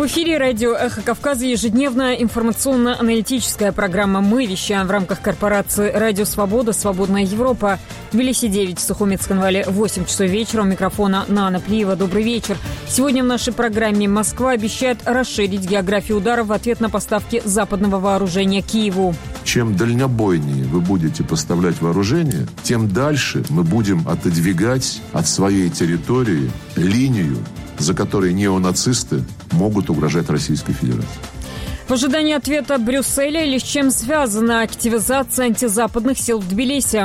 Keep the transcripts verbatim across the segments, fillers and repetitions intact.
В эфире радио «Эхо Кавказа» ежедневная информационно-аналитическая программа «Мы» вещаем в рамках корпорации «Радио Свобода. Свободная Европа». Тбилиси девять, Сухумет-Цхинвале восемь часов вечера. У микрофона Нана Плиева. Добрый вечер. Сегодня в нашей программе Москва обещает расширить географию ударов в ответ на поставки западного вооружения Киеву. Чем дальнобойнее вы будете поставлять вооружение, тем дальше мы будем отодвигать от своей территории линию, за которой неонацисты могут угрожать Российской Федерации. В ожидании ответа Брюсселя или с чем связана активизация антизападных сил в Тбилиси?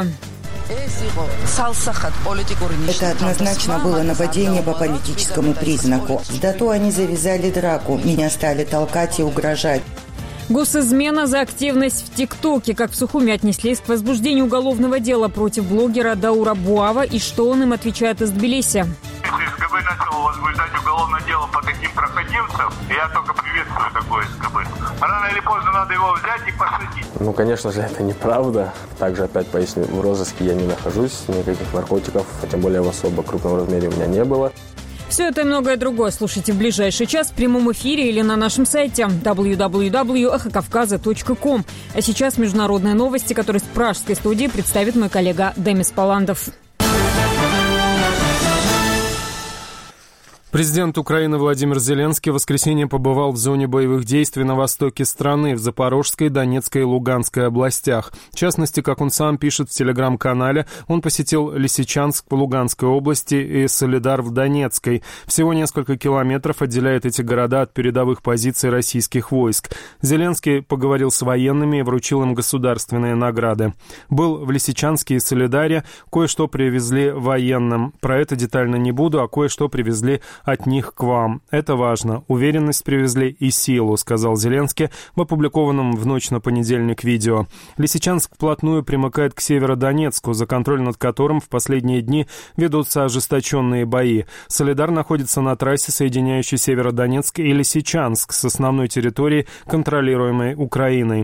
Это однозначно было нападение по политическому признаку. В Дату они завязали драку, меня стали толкать и угрожать. Госизмена за активность в ТикТоке. Как в Сухуми отнеслись к возбуждению уголовного дела против блогера Даура Буава и что он им отвечает из Тбилиси? Если СКБ начал возбуждать уголовное дело по таким проходимцам, я только приветствую такое СКБ. Рано или поздно надо его взять и посадить. Ну, конечно же, это неправда. Также, опять поясню, в розыске я не нахожусь, никаких наркотиков, тем более в особо крупном размере у меня не было. Все это и многое другое слушайте в ближайший час в прямом эфире или на нашем сайте дабл ю дабл ю дабл ю точка эхо кавказа точка ком. А сейчас международные новости, которые с пражской студии представит мой коллега Демис Паландов. Президент Украины Владимир Зеленский в воскресенье побывал в зоне боевых действий на востоке страны, в Запорожской, Донецкой и Луганской областях. В частности, как он сам пишет в телеграм-канале, он посетил Лисичанск в Луганской области и Солидар в Донецкой. Всего несколько километров отделяет эти города от передовых позиций российских войск. Зеленский поговорил с военными и вручил им государственные награды. Был в Лисичанске и Солидаре, кое-что привезли военным. Про это детально не буду, а кое-что привезли от них к вам. Это важно. Уверенность привезли и силу, сказал Зеленский в опубликованном в ночь на понедельник видео. Лисичанск вплотную примыкает к Северодонецку, за контроль над которым в последние дни ведутся ожесточенные бои. Солидар находится на трассе, соединяющей Северодонецк и Лисичанск с основной территорией, контролируемой Украиной.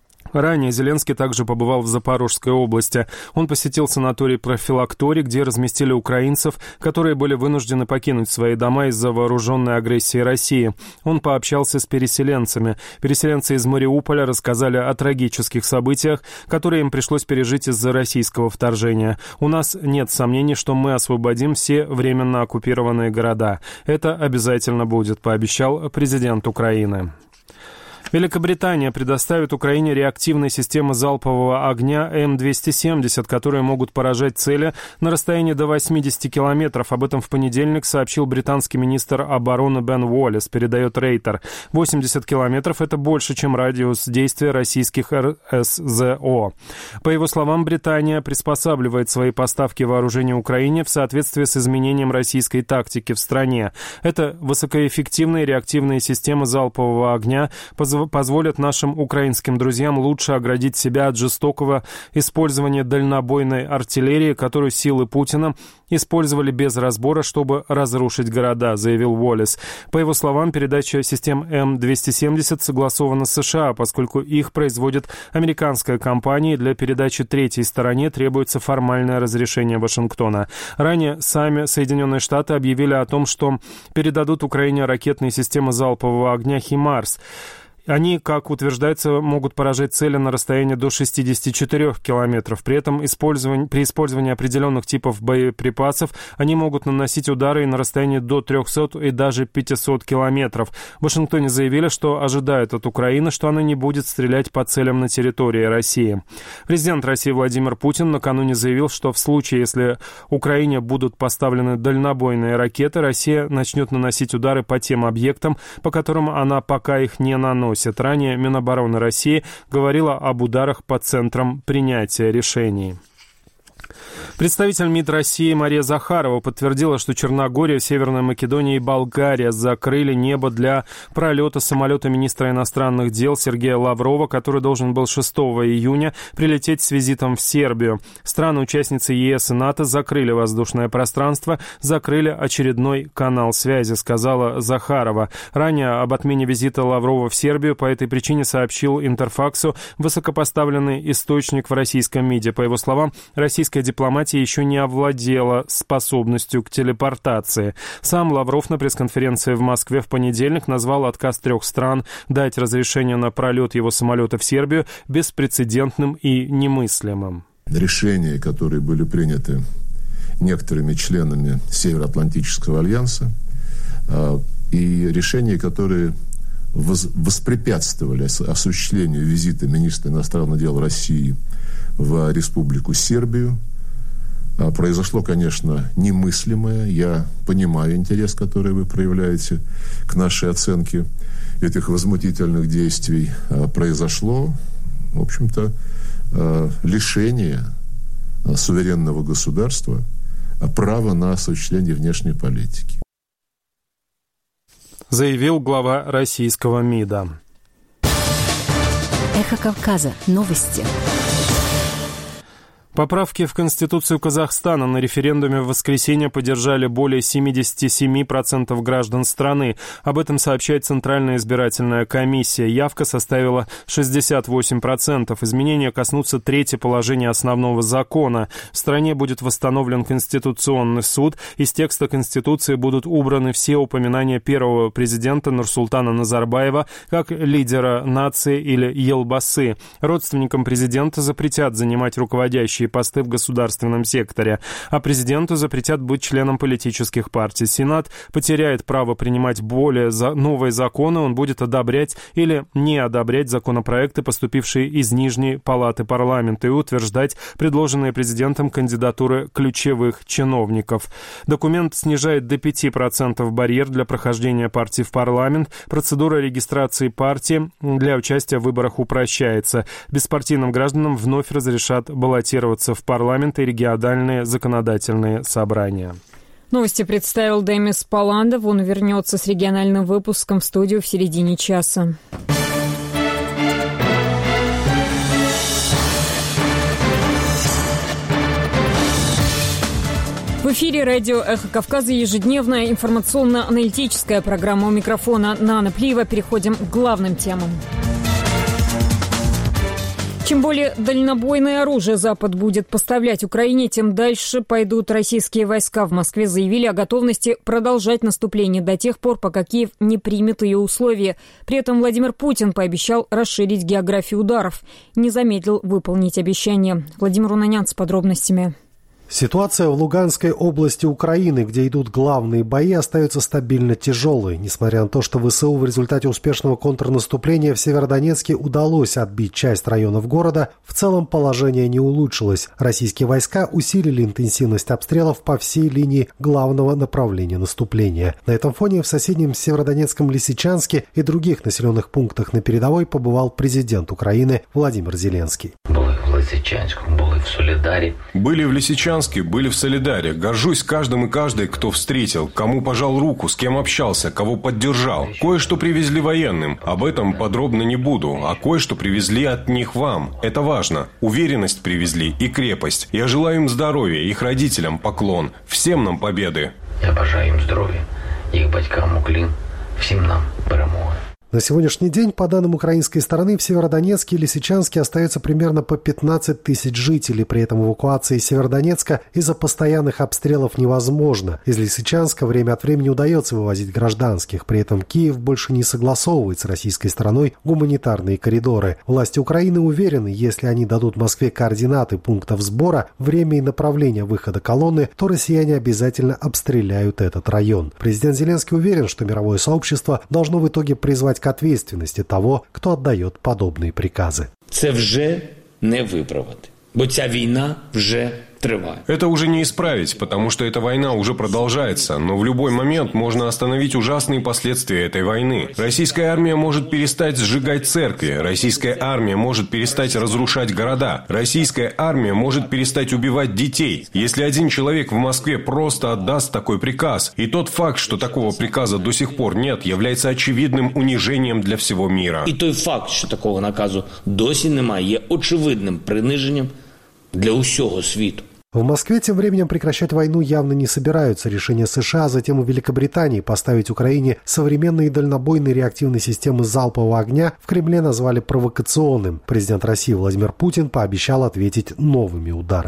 Ранее Зеленский также побывал в Запорожской области. Он посетил санаторий «Профилакторий», где разместили украинцев, которые были вынуждены покинуть свои дома из-за вооруженной агрессии России. Он пообщался с переселенцами. Переселенцы из Мариуполя рассказали о трагических событиях, которые им пришлось пережить из-за российского вторжения. «У нас нет сомнений, что мы освободим все временно оккупированные города. Это обязательно будет», — пообещал президент Украины. Великобритания предоставит Украине реактивные системы залпового огня эм двести семьдесят, которые могут поражать цели на расстоянии до восемьдесят километров. Об этом в понедельник сообщил британский министр обороны Бен Уоллес, передает Рейтер. восемьдесят километров – это больше, чем радиус действия российских эр эс зэ о. По его словам, Британия приспосабливает свои поставки вооружения Украине в соответствии с изменением российской тактики в стране. Это высокоэффективные реактивные системы залпового огня, позволяют позволят нашим украинским друзьям лучше оградить себя от жестокого использования дальнобойной артиллерии, которую силы Путина использовали без разбора, чтобы разрушить города, заявил Уоллес. По его словам, передача систем эм двести семьдесят согласована с США, поскольку их производит американская компания, и для передачи третьей стороне требуется формальное разрешение Вашингтона. Ранее сами Соединенные Штаты объявили о том, что передадут Украине ракетные системы залпового огня «Химарс». Они, как утверждается, могут поражать цели на расстоянии до шестидесяти четырёх километров. При этом использование, при использовании определенных типов боеприпасов они могут наносить удары на расстоянии до трехсот и даже пятисот километров. В Вашингтоне заявили, что ожидают от Украины, что она не будет стрелять по целям на территории России. Президент России Владимир Путин накануне заявил, что в случае, если Украине будут поставлены дальнобойные ракеты, Россия начнет наносить удары по тем объектам, по которым она пока их не наносит. Ранее Минобороны России говорила об ударах по центрам принятия решений. Представитель МИД России Мария Захарова подтвердила, что Черногория, Северная Македония и Болгария закрыли небо для пролета самолета министра иностранных дел Сергея Лаврова, который должен был шестого июня прилететь с визитом в Сербию. Страны-участницы ЕС и НАТО закрыли воздушное пространство, закрыли очередной канал связи, сказала Захарова. Ранее об отмене визита Лаврова в Сербию по этой причине сообщил Интерфаксу высокопоставленный источник в российском МИДе. По его словам, российская дипломатия партия еще не овладела способностью к телепортации. Сам Лавров на пресс-конференции в Москве в понедельник назвал отказ трех стран дать разрешение на пролет его самолета в Сербию беспрецедентным и немыслимым. Решения, которые были приняты некоторыми членами Североатлантического альянса, и решения, которые воспрепятствовали осуществлению визита министра иностранных дел России в Республику Сербию, произошло, конечно, немыслимое. Я понимаю интерес, который вы проявляете к нашей оценке этих возмутительных действий. Произошло, в общем-то, лишение суверенного государства права на осуществление внешней политики. Заявил глава российского МИДа. Эхо Кавказа. Новости. Поправки в Конституцию Казахстана на референдуме в воскресенье поддержали более семьдесят семь процентов граждан страны. Об этом сообщает Центральная избирательная комиссия. Явка составила шестьдесят восемь процентов. Изменения коснутся третьего положения основного закона. В стране будет восстановлен Конституционный суд. Из текста Конституции будут убраны все упоминания первого президента Нурсултана Назарбаева как лидера нации или елбасы. Родственникам президента запретят занимать руководящие посты в государственном секторе, а президенту запретят быть членом политических партий. Сенат потеряет право принимать более за новые законы, он будет одобрять или не одобрять законопроекты, поступившие из Нижней палаты парламента, и утверждать предложенные президентом кандидатуры ключевых чиновников. Документ снижает до пяти процентов барьер для прохождения партии в парламент. Процедура регистрации партии для участия в выборах упрощается. Беспартийным гражданам вновь разрешат баллотироваться в парламент и региональные законодательные собрания. Новости представил Демис Паландов. Он вернется с региональным выпуском в студию в середине часа. В эфире радио «Эхо Кавказа» ежедневная информационно-аналитическая программа. У микрофона Нана Плиева. Переходим к главным темам. Чем более дальнобойное оружие Запад будет поставлять Украине, тем дальше пойдут российские войска. В Москве заявили о готовности продолжать наступление до тех пор, пока Киев не примет ее условия. При этом Владимир Путин пообещал расширить географию ударов. Не замедлил выполнить обещание. Владимир Унанян с подробностями. Ситуация в Луганской области Украины, где идут главные бои, остается стабильно тяжелой. Несмотря на то, что ВСУ в результате успешного контрнаступления в Северодонецке удалось отбить часть районов города, в целом положение не улучшилось. Российские войска усилили интенсивность обстрелов по всей линии главного направления наступления. На этом фоне в соседнем Северодонецком Лисичанске и других населенных пунктах на передовой побывал президент Украины Владимир Зеленский. Были в Лисичанску, были в Солидаре. Были в Лисичанске. Были в Солидаре. Горжусь каждым и каждой, кто встретил, кому пожал руку, с кем общался, кого поддержал. Кое-что привезли военным. Об этом подробно не буду. А кое-что привезли от них вам. Это важно. Уверенность привезли и крепость. Я желаю им здоровья, их родителям поклон. Всем нам победы. Я бажаю им здоровья, их батькам уклін, всем нам перемоги. На сегодняшний день, по данным украинской стороны, в Северодонецке и Лисичанске остается примерно по пятнадцать тысяч жителей. При этом эвакуация из Северодонецка из-за постоянных обстрелов невозможна. Из Лисичанска время от времени удается вывозить гражданских. При этом Киев больше не согласовывает с российской стороной гуманитарные коридоры. Власти Украины уверены, если они дадут Москве координаты пунктов сбора, время и направление выхода колонны, то россияне обязательно обстреляют этот район. Президент Зеленский уверен, что мировое сообщество должно в итоге призвать к ответственности того, кто отдает подобные приказы. Це вже не виправити, бо ця війна вже триває. Это уже не исправить, потому что эта война уже продолжается, но в любой момент можно остановить ужасные последствия этой войны. Российская армия может перестать сжигать церкви, российская армия может перестать разрушать города, российская армия может перестать убивать детей. Если один человек в Москве просто отдаст такой приказ, и тот факт, что такого приказа до сих пор нет, является очевидным унижением для всего мира. І той факт, що такого наказу досі немає, є очевидним приниженням для усього світу. В Москве тем временем прекращать войну явно не собираются. Решение США, а затем и Великобритании поставить Украине современные дальнобойные реактивные системы залпового огня в Кремле назвали провокационным. Президент России Владимир Путин пообещал ответить новыми ударами.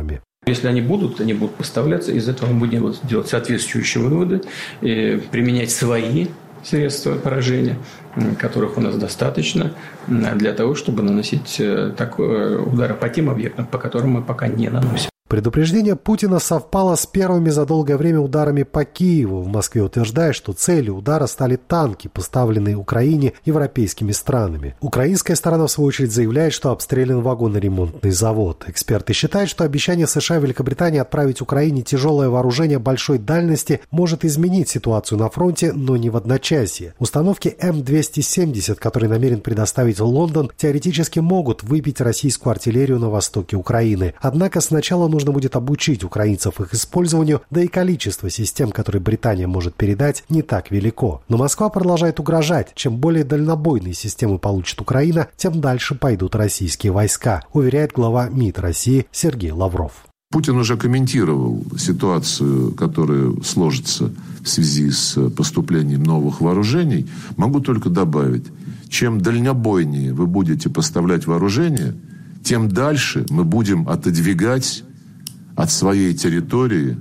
Если они будут, они будут поставляться, из этого мы будем делать соответствующие выводы, и применять свои средства поражения, которых у нас достаточно, для того, чтобы наносить удары по тем объектам, по которым мы пока не наносим. Предупреждение Путина совпало с первыми за долгое время ударами по Киеву. В Москве утверждают, что целью удара стали танки, поставленные Украине европейскими странами. Украинская сторона, в свою очередь, заявляет, что обстрелян вагоноремонтный завод. Эксперты считают, что обещание США и Великобритании отправить Украине тяжелое вооружение большой дальности может изменить ситуацию на фронте, но не в одночасье. Установки эм двести семьдесят, которые намерен предоставить Лондон, теоретически могут выбить российскую артиллерию на востоке Украины. Однако сначала нужно Нужно будет обучить украинцев их использованию, да и количество систем, которые Британия может передать, не так велико. Но Москва продолжает угрожать. Чем более дальнобойные системы получит Украина, тем дальше пойдут российские войска, уверяет глава МИД России Сергей Лавров. Путин уже комментировал ситуацию, которая сложится в связи с поступлением новых вооружений. Могу только добавить, чем дальнобойнее вы будете поставлять вооружение, тем дальше мы будем отодвигать от своей территории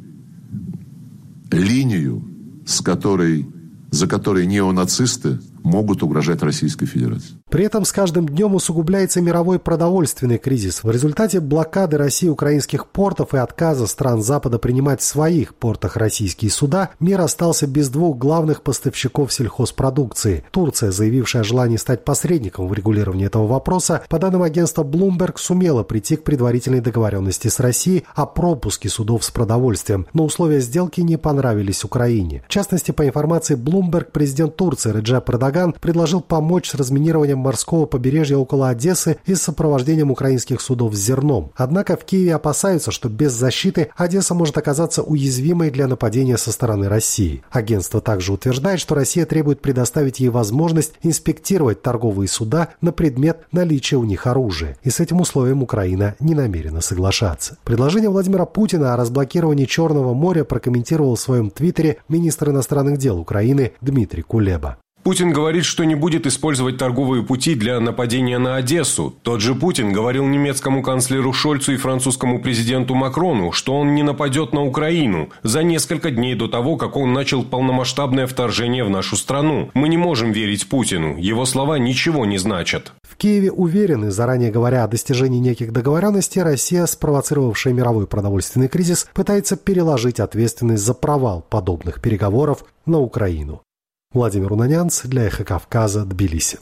линию, с которой, за которой неонацисты могут угрожать Российской Федерации. При этом с каждым днем усугубляется мировой продовольственный кризис. В результате блокады России украинских портов и отказа стран Запада принимать в своих портах российские суда, мир остался без двух главных поставщиков сельхозпродукции. Турция, заявившая о желании стать посредником в регулировании этого вопроса, по данным агентства Bloomberg, сумела прийти к предварительной договоренности с Россией о пропуске судов с продовольствием, но условия сделки не понравились Украине. В частности, по информации Bloomberg, президент Турции Реджеп Эрдоган предложил помочь с разминированием морского побережья около Одессы и с сопровождением украинских судов с зерном. Однако в Киеве опасаются, что без защиты Одесса может оказаться уязвимой для нападения со стороны России. Агентство также утверждает, что Россия требует предоставить ей возможность инспектировать торговые суда на предмет наличия у них оружия. И с этим условием Украина не намерена соглашаться. Предложение Владимира Путина о разблокировании Черного моря прокомментировал в своем твиттере министр иностранных дел Украины Дмитрий Кулеба. Путин говорит, что не будет использовать торговые пути для нападения на Одессу. Тот же Путин говорил немецкому канцлеру Шольцу и французскому президенту Макрону, что он не нападет на Украину за несколько дней до того, как он начал полномасштабное вторжение в нашу страну. Мы не можем верить Путину. Его слова ничего не значат. В Киеве уверены, заранее говоря о достижении неких договоренностей, Россия, спровоцировавшая мировой продовольственный кризис, пытается переложить ответственность за провал подобных переговоров на Украину. Владимир Унанянц для «Эхо Кавказа», Тбилиси.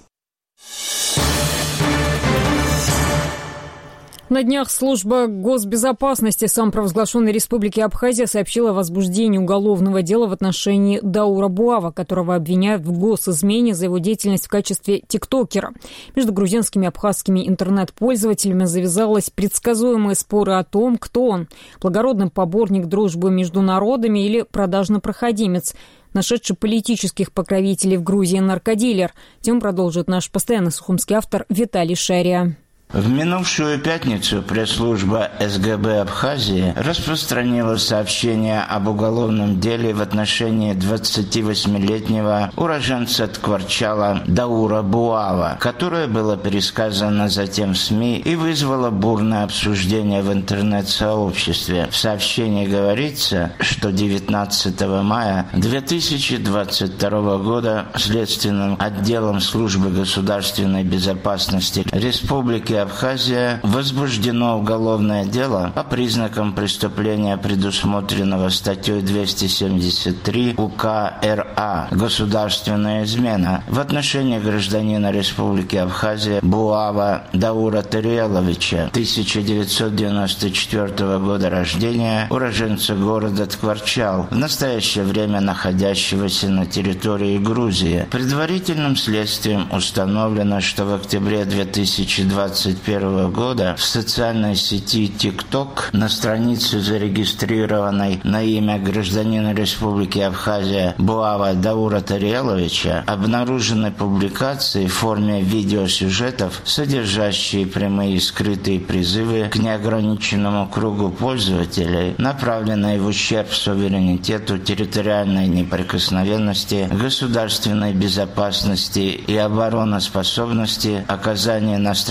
На днях служба госбезопасности самопровозглашенной Республики Абхазия сообщила о возбуждении уголовного дела в отношении Даура Буава, которого обвиняют в госизмене за его деятельность в качестве тиктокера. Между грузинскими и абхазскими интернет-пользователями завязалась предсказуемые споры о том, кто он – благородный поборник дружбы между народами или продажный проходимец, нашедший политических покровителей в Грузии наркодилер. Тем продолжит наш постоянный сухумский автор Виталий Шария. В минувшую пятницу пресс-служба эс гэ бэ Абхазии распространила сообщение об уголовном деле в отношении двадцативосьмилетнего уроженца Ткварчала Даура Буава, которое было пересказано затем в СМИ и вызвало бурное обсуждение в интернет-сообществе. В сообщении говорится, что девятнадцатого мая две тысячи двадцать второго года Следственным отделом Службы государственной безопасности Республики Абхазия возбуждено уголовное дело по признакам преступления, предусмотренного статьей двести семьдесят три УК эр а «Государственная измена» в отношении гражданина Республики Абхазия Буава Даура Тариеловича, тысяча девятьсот девяносто четвёртого года рождения, уроженца города Ткварчал, в настоящее время находящегося на территории Грузии. Предварительным следствием установлено, что в октябре две тысячи двадцать первого года в социальной сети TikTok на странице, зарегистрированной на имя гражданина Республики Абхазия Буава Даура Тариеловича, обнаружены публикации в форме видеосюжетов, содержащие прямые и скрытые призывы к неограниченному кругу пользователей, направленные в ущерб суверенитету, территориальной неприкосновенности, государственной безопасности и обороноспособности, оказания иностранному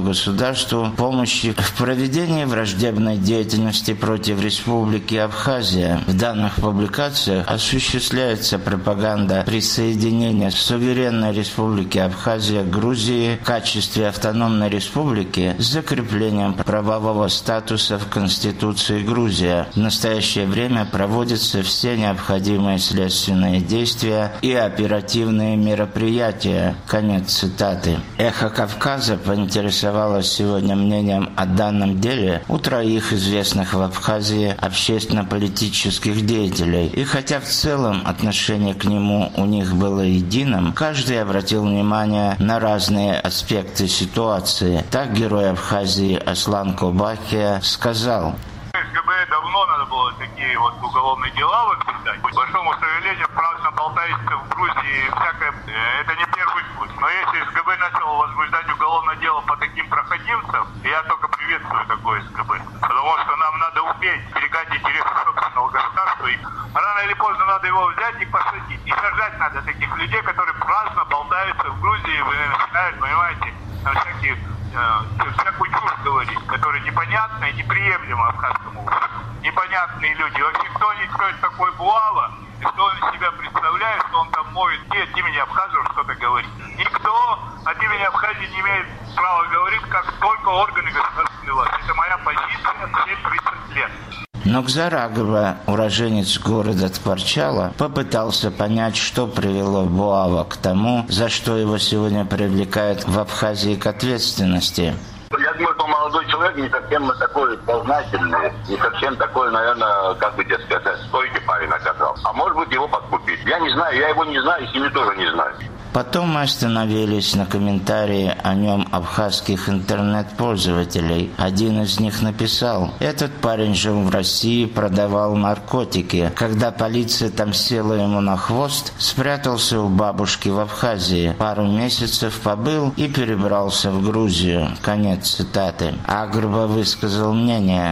государству помощи в проведении враждебной деятельности против Республики Абхазия. В данных публикациях осуществляется пропаганда присоединения суверенной Республики Абхазия к Грузии в качестве автономной республики с закреплением правового статуса в Конституции Грузии. В настоящее время проводятся все необходимые следственные действия и оперативные мероприятия. Конец цитаты. «Эхо Кавказа» поинтересовалось сегодня мнением о данном деле у троих известных в Абхазии общественно-политических деятелей. И хотя в целом отношение к нему у них было единым, каждый обратил внимание на разные аспекты ситуации. Так герой Абхазии Аслан Кобахия сказал: СГБ давно надо было такие вот уголовные дела возбуждать. К большому сожалению, праздно болтается в Грузии всякое. Это не первый путь. Но если СГБ начал возбуждать уголовное дело по таким проходимцам, я только приветствую такое СГБ. Потому что нам надо уметь берегать интересы собственного государства. И рано или поздно надо его взять и посадить. И сажать надо таких людей, которые праздно болтаются в Грузии, вы начинают, понимаете, там всякие всякую чушь говорить, которая непонятна и неприемлема абхазскому обществу. Непонятные люди. Вообще, кто, кто это такой Буава, что он из себя представляет, что он там может не от имени Абхазов что-то говорить. Никто от имени Абхазии не имеет права говорить, как только органы государственной власти. Это моя позиция все тридцать лет. Нокзар Агова, уроженец города Тхварчала, попытался понять, что привело Буава к тому, за что его сегодня привлекают в Абхазии к ответственности. Я думаю, что молодой человек не совсем такой сознательный, не совсем такой, наверное, как бы, так сказать, стойкий парень оказался. А может быть, его подкупить. Я не знаю, я его не знаю, и семью тоже не знаю. Потом мы остановились на комментарии о нем абхазских интернет-пользователей. Один из них написал: «Этот парень жил в России, продавал наркотики. Когда полиция там села ему на хвост, спрятался у бабушки в Абхазии. Пару месяцев побыл и перебрался в Грузию». Конец цитаты. Агрба высказал мнение: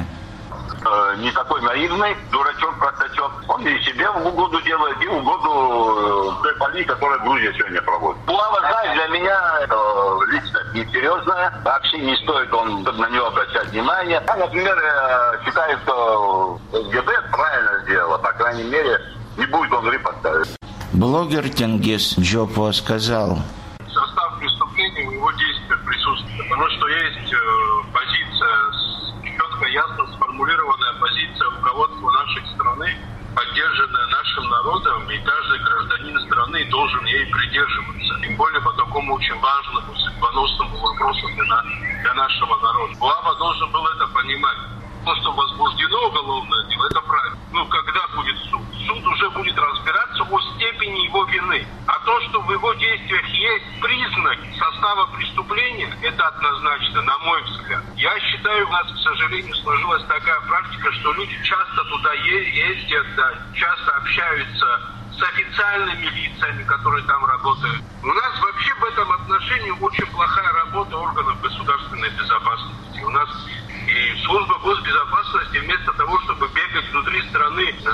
не такой наивный, дурачок, простачок. Он и себе в угоду делает, и в угоду той политики, которую Грузия сегодня проводит. Буава, знаешь, для меня это личность несерьезная. Вообще не стоит он на него обращать внимание. Я, например, считаю, что СГБ правильно сделала. По крайней мере, не будет он репортажа. Блогер Тенгиз Джопо сказал: состав преступления, у его действия присутствует. Потому что есть позиция, четко, ясно сформулированная позиция руководства нашей страны, поддержанная нашим народом, и каждый гражданин страны должен ей придерживаться. Тем более по такому очень важному, судьбоносному вопросу для, для нашего народа. Буава должен был это понимать. То, что возбуждено уголовное дело, это правильно. Ну, когда будет суд? Суд уже будет разбираться о степени его вины. А то, что в его действиях есть признак состава преступления, это однозначно, на мой взгляд. Я считаю, у нас, к сожалению, сложилась такая практика, что люди часто туда ездят, да, часто общаются с официальными лицами, которые там работают. У нас вообще в этом отношении очень плохая работа органов государственной безопасности. У нас и служба госбезопасности вместо того, чтобы бегать внутри страны за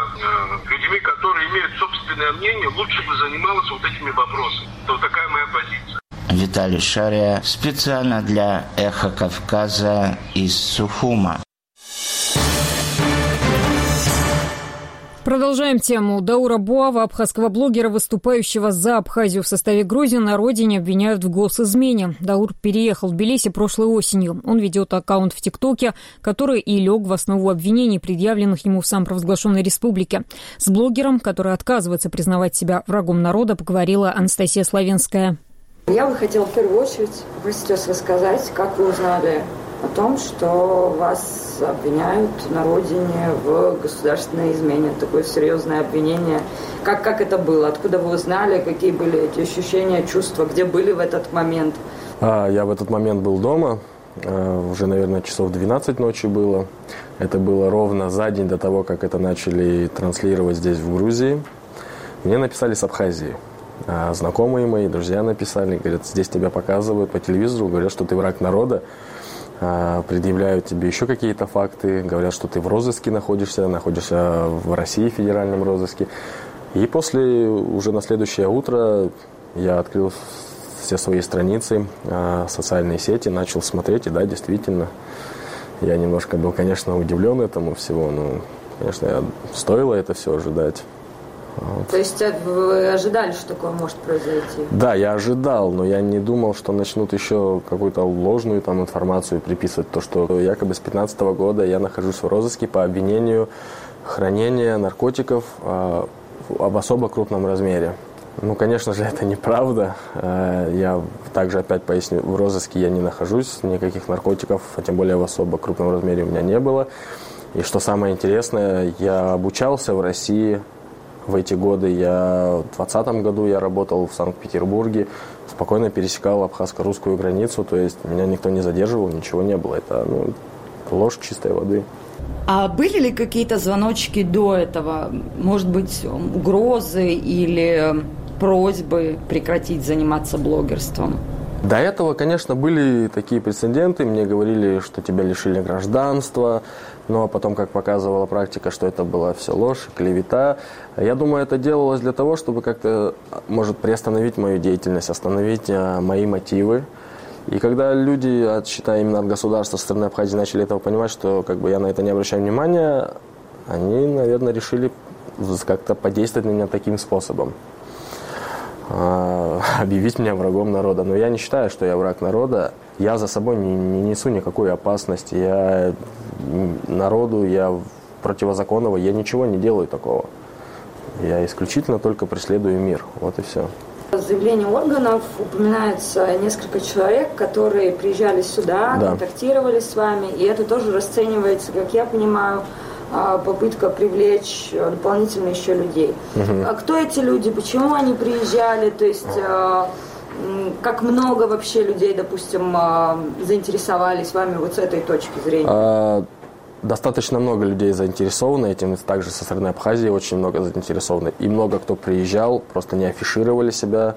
э, людьми, которые имеют собственное мнение, лучше бы занималась вот этими вопросами. Вот такая моя позиция. Виталий Шария специально для «Эхо Кавказа» из Сухума. Продолжаем тему. Даура Буава, абхазского блогера, выступающего за Абхазию в составе Грузии, на родине обвиняют в госизмене. Даур переехал в Тбилиси прошлой осенью. Он ведет аккаунт в ТикТоке, который и лег в основу обвинений, предъявленных ему в самопровозглашенной республике. С блогером, который отказывается признавать себя врагом народа, поговорила Анастасия Славенская. Я бы хотела в первую очередь сейчас рассказать, как вы узнали о том, что вас обвиняют на родине в государственной измене. Такое серьезное обвинение. Как, как это было? Откуда вы узнали? Какие были эти ощущения, чувства? Где были в этот момент? А, я в этот момент был дома. А, уже, наверное, часов двенадцать ночи было. Это было ровно за день до того, как это начали транслировать здесь, в Грузии. Мне написали с Абхазии. А, знакомые мои, друзья написали. Говорят, здесь тебя показывают по телевизору. Говорят, что ты враг народа. Предъявляют тебе еще какие-то факты, говорят, что ты в розыске находишься, находишься в России в федеральном розыске. И после, уже на следующее утро, я открыл все свои страницы, социальные сети, начал смотреть, и да, действительно, я немножко был, конечно, удивлен этому всего, но, конечно, стоило это все ожидать. Вот. То есть вы ожидали, что такое может произойти? Да, я ожидал, но я не думал, что начнут еще какую-то ложную там информацию приписывать. То, что якобы с две тысячи пятнадцатого года я нахожусь в розыске по обвинению хранения наркотиков э, в особо крупном размере. Ну, конечно же, это неправда. Э, я также опять поясню, в розыске я не нахожусь, никаких наркотиков, а тем более в особо крупном размере у меня не было. И что самое интересное, я обучался в России. В эти годы я, в двадцатом году я работал в Санкт-Петербурге, спокойно пересекал абхазско-русскую границу, то есть меня никто не задерживал, ничего не было. Это ну, ложь чистой воды. А были ли какие-то звоночки до этого? Может быть, угрозы или просьбы прекратить заниматься блогерством? До этого, конечно, были такие прецеденты. Мне говорили, что тебя лишили гражданства, но потом, как показывала практика, что это была все ложь, клевета. Я думаю, это делалось для того, чтобы как-то, может, приостановить мою деятельность, остановить а, мои мотивы. И когда люди, от, считая именно от государства, со стороны Абхазии, начали этого понимать, что как бы, я на это не обращаю внимания, они, наверное, решили как-то подействовать на меня таким способом. Объявить меня врагом народа. Но я не считаю, что я враг народа. Я за собой не, не несу никакой опасности. Я народу, я противозаконного, я ничего не делаю такого. Я исключительно только преследую мир. Вот и все. В заявлении органов упоминается несколько человек, которые приезжали сюда, да. контактировали с вами, и это тоже расценивается, как я понимаю, попытка привлечь дополнительно еще людей. Угу. А кто эти люди, почему они приезжали, то есть как много вообще людей, допустим, заинтересовались вами вот с этой точки зрения? А, достаточно много людей заинтересованы этим, также со стороны Абхазии очень много заинтересованы. И много кто приезжал, просто не афишировали себя.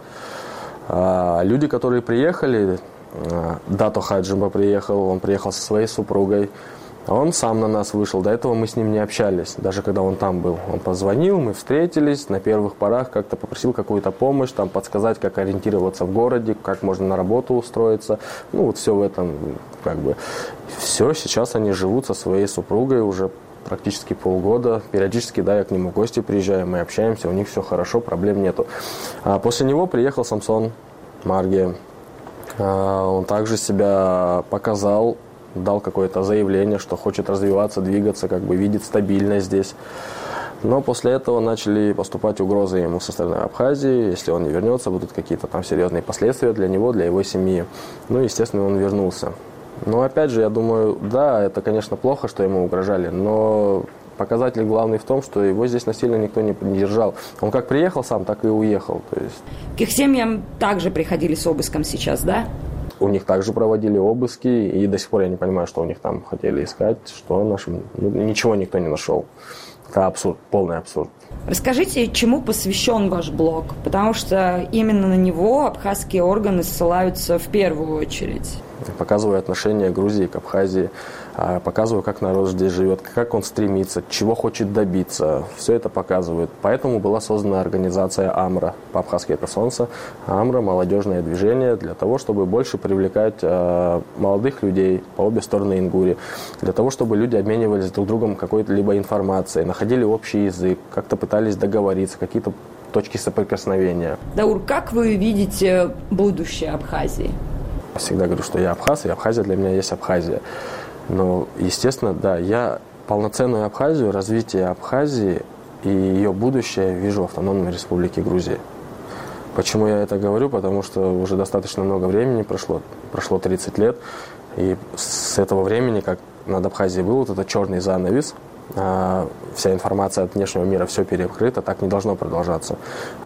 А, люди, которые приехали, Дато Хаджимба приехал, он приехал со своей супругой. Он сам на нас вышел, до этого мы с ним не общались, даже когда он там был. Он позвонил, мы встретились, на первых порах как-то попросил какую-то помощь, там, подсказать, как ориентироваться в городе, как можно на работу устроиться. Ну, вот все в этом, как бы, все, сейчас они живут со своей супругой уже практически полгода. Периодически, да, я к ним в гости приезжаю, мы общаемся, у них все хорошо, проблем нету. А после него приехал Самсон Маргия. А, он также себя показал, дал какое-то заявление, что хочет развиваться, двигаться, как бы видит стабильность здесь. Но после этого начали поступать угрозы ему со стороны Абхазии. Если он не вернется, будут какие-то там серьезные последствия для него, для его семьи. Ну, естественно, он вернулся. Но опять же, я думаю, да, это, конечно, плохо, что ему угрожали, но показатель главный в том, что его здесь насильно никто не держал. Он как приехал сам, так и уехал. То есть... К их семьям также приходили с обыском сейчас, да? У них также проводили обыски, и до сих пор я не понимаю, что у них там хотели искать, что нашим... Ну, ничего никто не нашел. Это абсурд, полный абсурд. Расскажите, чему посвящен ваш блог? Потому что именно на него абхазские органы ссылаются в первую очередь. Показываю отношение Грузии к Абхазии, показываю, как народ здесь живет, как он стремится, чего хочет добиться. Все это показывают. Поэтому была создана организация АМРА. По-абхазски это солнце. АМРА – молодежное движение для того, чтобы больше привлекать молодых людей по обе стороны Ингури. Для того, чтобы люди обменивались друг другом какой-то либо информацией, находили общий язык, как-то пытались договориться, какие-то точки соприкосновения. Даур, как вы видите будущее Абхазии? Я всегда говорю, что я абхаз, и Абхазия для меня есть Абхазия. Но, естественно, да, я полноценную Абхазию, развитие Абхазии и ее будущее вижу в автономной республике Грузии. Почему я это говорю? Потому что уже достаточно много времени прошло, прошло тридцать лет, и с этого времени, как над Абхазией был вот этот черный занавес, вся информация от внешнего мира, все перекрыто, так не должно продолжаться.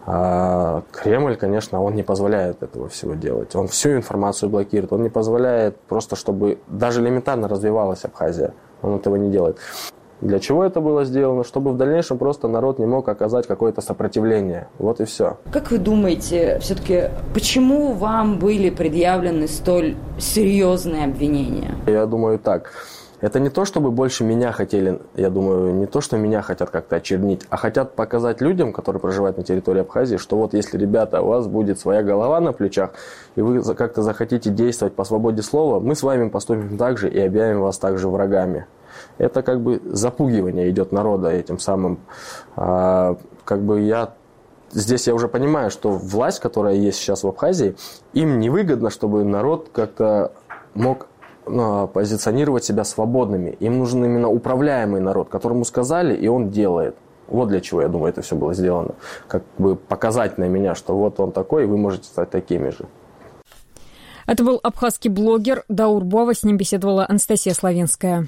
А Кремль, конечно, он не позволяет этого всего делать. Он всю информацию блокирует, он не позволяет просто, чтобы даже элементарно развивалась Абхазия. Он этого не делает. Для чего это было сделано? Чтобы в дальнейшем просто народ не мог оказать какое-то сопротивление. Вот и все. Как вы думаете, все-таки, почему вам были предъявлены столь серьезные обвинения? Я думаю так. Это не то, чтобы больше меня хотели, я думаю, не то, что меня хотят как-то очернить, а хотят показать людям, которые проживают на территории Абхазии, что вот если, ребята, у вас будет своя голова на плечах, и вы как-то захотите действовать по свободе слова, мы с вами поступим так же и объявим вас также врагами. Это как бы запугивание идет народа этим самым. А, как бы я... Здесь я уже понимаю, что власть, которая есть сейчас в Абхазии, им невыгодно, чтобы народ как-то мог позиционировать себя свободными. Им нужен именно управляемый народ, которому сказали, и он делает. Вот для чего, я думаю, это все было сделано. Как бы показать на меня, что вот он такой, и вы можете стать такими же. Это был абхазский блогер Даур Буава, с ним беседовала Анастасия Славинская.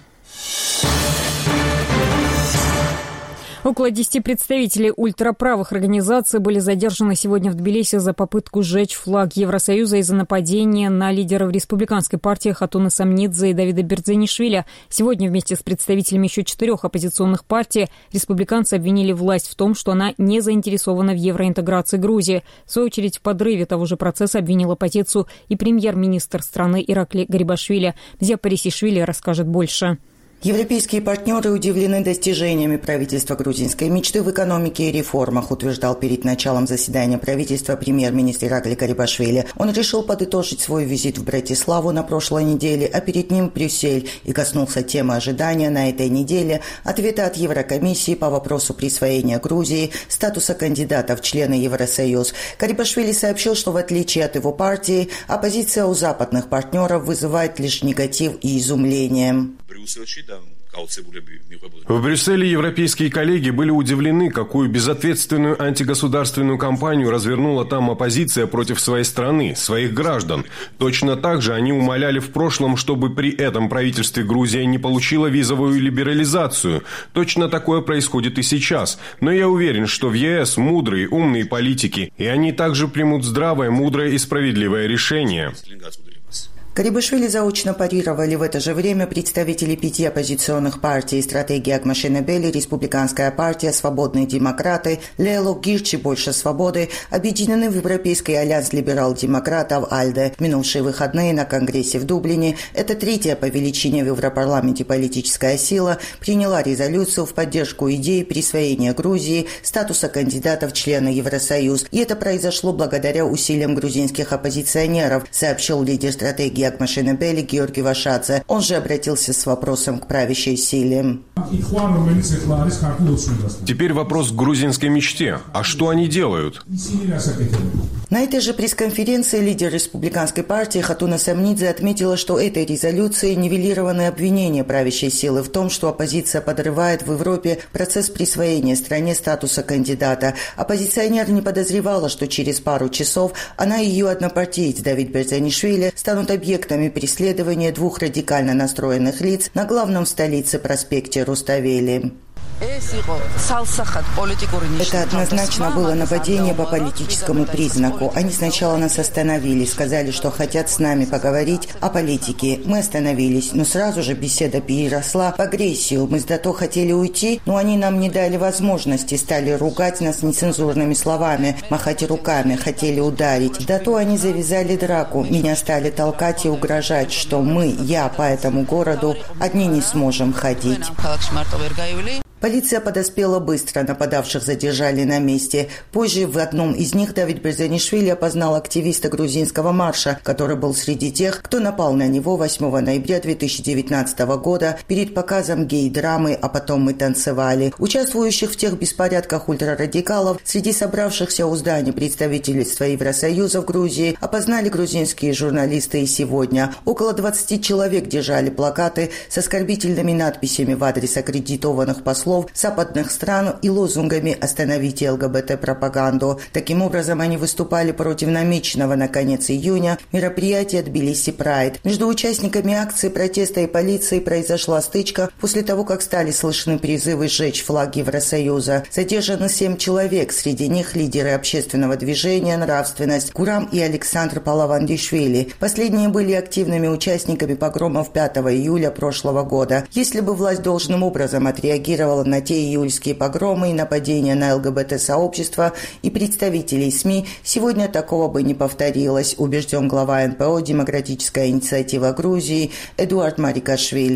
Около десяти представителей ультраправых организаций были задержаны сегодня в Тбилиси за попытку сжечь флаг Евросоюза из-за нападения на лидеров республиканской партии Хатуна Самнидзе и Давида Берзанишвили. Сегодня вместе с представителями еще четырех оппозиционных партий республиканцы обвинили власть в том, что она не заинтересована в евроинтеграции Грузии. В свою очередь в подрыве того же процесса обвинил оппозицию и премьер-министр страны Иракли Гарибашвили. Зия Парисишвили расскажет больше. Европейские партнеры удивлены достижениями правительства грузинской мечты в экономике и реформах, утверждал перед началом заседания правительства премьер-министр Иракли Гарибашвили. Он решил подытожить свой визит в Братиславу на прошлой неделе, а перед ним Брюссель, и коснулся темы ожидания на этой неделе ответа от Еврокомиссии по вопросу присвоения Грузии статуса кандидата в члены Евросоюз. Гарибашвили сообщил, что в отличие от его партии, оппозиция у западных партнеров вызывает лишь негатив и изумление. В Брюсселе европейские коллеги были удивлены, какую безответственную антигосударственную кампанию развернула там оппозиция против своей страны, своих граждан. Точно так же они умоляли в прошлом, чтобы при этом правительстве Грузия не получила визовую либерализацию. Точно такое происходит и сейчас. Но я уверен, что в ЕС мудрые, умные политики, и они также примут здравое, мудрое и справедливое решение. Гарибашвили заочно парировали в это же время представители пяти оппозиционных партий: «Стратегия Акмашинебели», «Республиканская партия», «Свободные демократы», «Лело Гирчи», «Больше свободы», объединены в Европейский альянс либерал-демократов «Альде». В минувшие выходные на Конгрессе в Дублине эта третья по величине в Европарламенте политическая сила приняла резолюцию в поддержку идеи присвоения Грузии статуса кандидата в члены Евросоюз. И это произошло благодаря усилиям грузинских оппозиционеров, сообщил лидер «Стратегии Акмашинебели» Георгий Вашадзе. Он же обратился с вопросом к правящей силе. Теперь вопрос к грузинской мечте. А что они делают? На этой же пресс-конференции лидер республиканской партии Хатуна Самнидзе отметила, что этой резолюцией нивелированы обвинения правящей силы в том, что оппозиция подрывает в Европе процесс присвоения стране статуса кандидата. Оппозиционер не подозревала, что через пару часов она и ее однопартиец Давид Берзанишвили станут объектами преследования двух радикально настроенных лиц на главном в столице проспекте Руставели. Это однозначно было нападение по политическому признаку. Они сначала нас остановили, сказали, что хотят с нами поговорить о политике. Мы остановились, но сразу же беседа переросла в агрессию. Мы с Дато хотели уйти, но они нам не дали возможности, стали ругать нас нецензурными словами, махать руками, хотели ударить. В Дато они завязали драку. Меня стали толкать и угрожать, что мы, я по этому городу, одни не сможем ходить. Полиция подоспела быстро, нападавших задержали на месте. Позже в одном из них Давид Берзанишвили опознал активиста грузинского марша, который был среди тех, кто напал на него восьмого ноября две тысячи девятнадцатого года перед показом гей-драмы «А потом мы танцевали». Участвующих в тех беспорядках ультрарадикалов среди собравшихся у здания представительства Евросоюза в Грузии опознали грузинские журналисты и сегодня. Около двадцати человек держали плакаты с оскорбительными надписями в адрес аккредитованных послов западных стран и лозунгами «Остановите ЛГБТ-пропаганду». Таким образом, они выступали против намеченного на конец июня мероприятия Тбилиси Прайд. Между участниками акции протеста и полицией произошла стычка после того, как стали слышны призывы сжечь флаг Евросоюза. Задержаны семь человек, среди них лидеры общественного движения «Нравственность» Гурам и Александр Палавандишвили. Последние были активными участниками погромов пятого июля прошлого года. Если бы власть должным образом отреагировала на те июльские погромы и нападения на ЛГБТ-сообщество и представителей СМИ, сегодня такого бы не повторилось, убежден глава эн пэ о «Демократическая инициатива Грузии» Эдуард Марикашвили.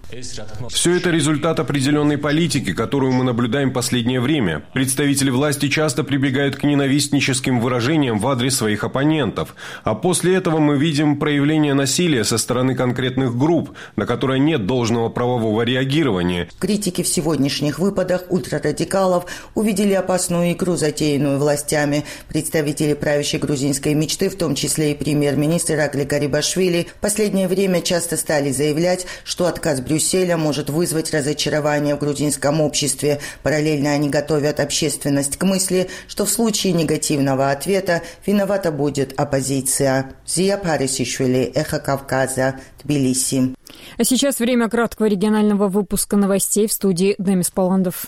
Все это результат определенной политики, которую мы наблюдаем в последнее время. Представители власти часто прибегают к ненавистническим выражениям в адрес своих оппонентов. А после этого мы видим проявление насилия со стороны конкретных групп, на которые нет должного правового реагирования. Критики в сегодняшних выпадах ультрарадикалов увидели опасную игру, затеянную властями. Представители правящей грузинской мечты, в том числе и премьер-министр Иракли Гарибашвили, в последнее время часто стали заявлять, что отказ Брюсселя Брюсселя может вызвать разочарование в грузинском обществе. Параллельно они готовят общественность к мысли, что в случае негативного ответа виновата будет оппозиция. Зия Парисишвили, Эхо Кавказа, Тбилиси. А сейчас время краткого регионального выпуска новостей в студии Демис Паландов.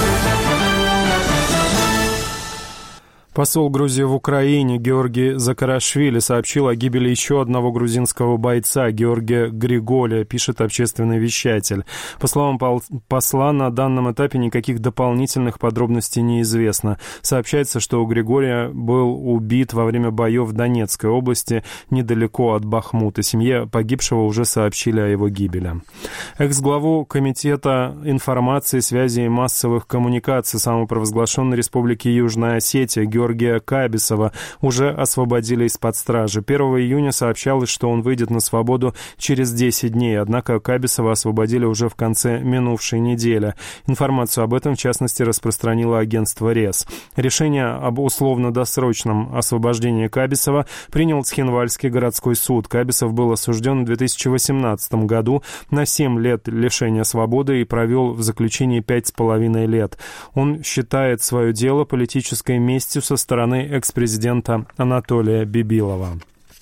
Посол Грузии в Украине Георгий Закарашвили сообщил о гибели еще одного грузинского бойца Георгия Григоля, пишет общественный вещатель. По словам посла, на данном этапе никаких дополнительных подробностей не известно. Сообщается, что у Григория был убит во время боев в Донецкой области, недалеко от Бахмута. Семье погибшего уже сообщили о его гибели. Экс-главу Комитета информации, связи и массовых коммуникаций самопровозглашенной Республики Южная Осетия Георгия Георгия Кабисова уже освободили из-под стражи. первого июня сообщалось, что он выйдет на свободу через десять дней, однако Кабисова освободили уже в конце минувшей недели. Информацию об этом, в частности, распространило агентство РЕС. Решение об условно-досрочном освобождении Кабисова принял Цхинвальский городской суд. Кабисов был осужден в две тысячи восемнадцатом году на семь лет лишения свободы и провел в заключении пять с половиной лет. Он считает свое дело политической местью со стороны экс-президента Анатолия Бибилова.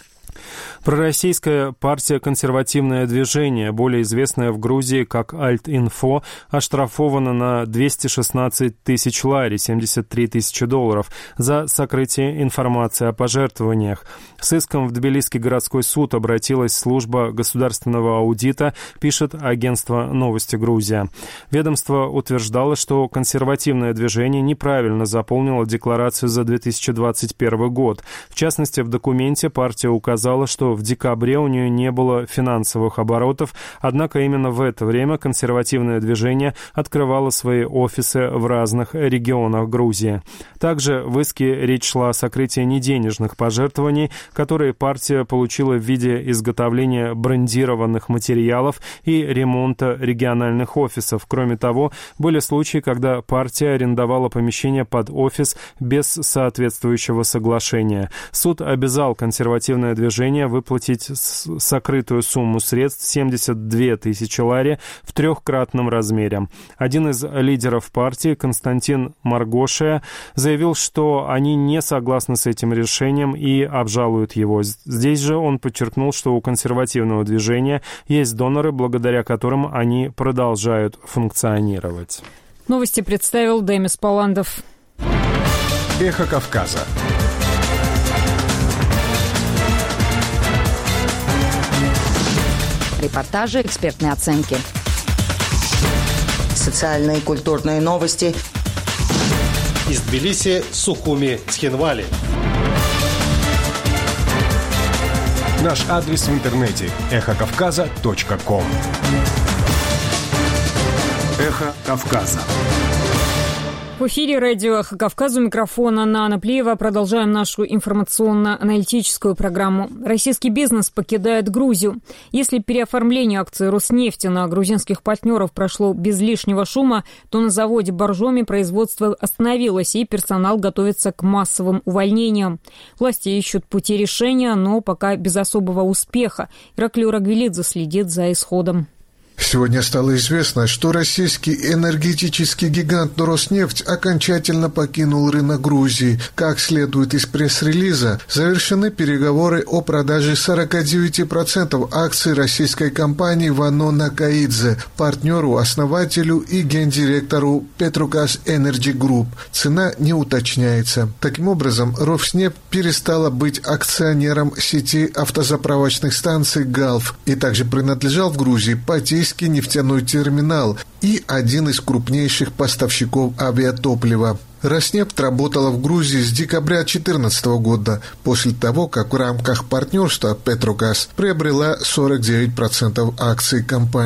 Пророссийская партия «Консервативное движение», более известная в Грузии как Альт-Инфо, оштрафована на двести шестнадцать тысяч лари, семьдесят три тысячи долларов, за сокрытие информации о пожертвованиях. С иском в Тбилисский городской суд обратилась служба государственного аудита, пишет агентство «Новости Грузия». Ведомство утверждало, что «Консервативное движение» неправильно заполнило декларацию за две тысячи двадцать первый год. В частности, в документе партия указала, что в декабре у нее не было финансовых оборотов, однако именно в это время консервативное движение открывало свои офисы в разных регионах Грузии. Также в иске речь шла о сокрытии неденежных пожертвований, которые партия получила в виде изготовления брендированных материалов и ремонта региональных офисов. Кроме того, были случаи, когда партия арендовала помещение под офис без соответствующего соглашения. Суд обязал консервативное движение выплатить сокрытую сумму средств семьдесят две тысячи лари в трехкратном размере. Один из лидеров партии, Константин Маргошия, заявил, что они не согласны с этим решением и обжалуют его. Здесь же он подчеркнул, что у консервативного движения есть доноры, благодаря которым они продолжают функционировать. Новости представил Демис Паландов. Эхо Кавказа. Репортажи, экспертные оценки. Социальные и культурные новости. Из Тбилиси, Сухуми, Цхинвали. Наш адрес в интернете – эхо кавказа точка ком. Эхо Кавказа. В эфире радио «Эхо Кавказа», у микрофона Нана Плиева. Продолжаем нашу информационно-аналитическую программу. Российский бизнес покидает Грузию. Если переоформление акций Роснефти на грузинских партнеров прошло без лишнего шума, то на заводе Боржоми производство остановилось, и персонал готовится к массовым увольнениям. Власти ищут пути решения, но пока без особого успеха. Ираклий Рагвелидзе следит за исходом. Сегодня стало известно, что российский энергетический гигант «Роснефть» окончательно покинул рынок Грузии. Как следует из пресс-релиза, завершены переговоры о продаже сорок девять процентов акций российской компании Вано Накаидзе, партнеру, основателю и гендиректору Petrogas Energy Group. Цена не уточняется. Таким образом, Роснефть перестала быть акционером сети автозаправочных станций «Галф» и также принадлежал в Грузии Патейский нефтяной терминал и один из крупнейших поставщиков авиатоплива. Роснефть работала в Грузии с декабря две тысячи четырнадцатого года, после того, как в рамках партнерства Petrogas приобрела сорок девять процентов акций компании.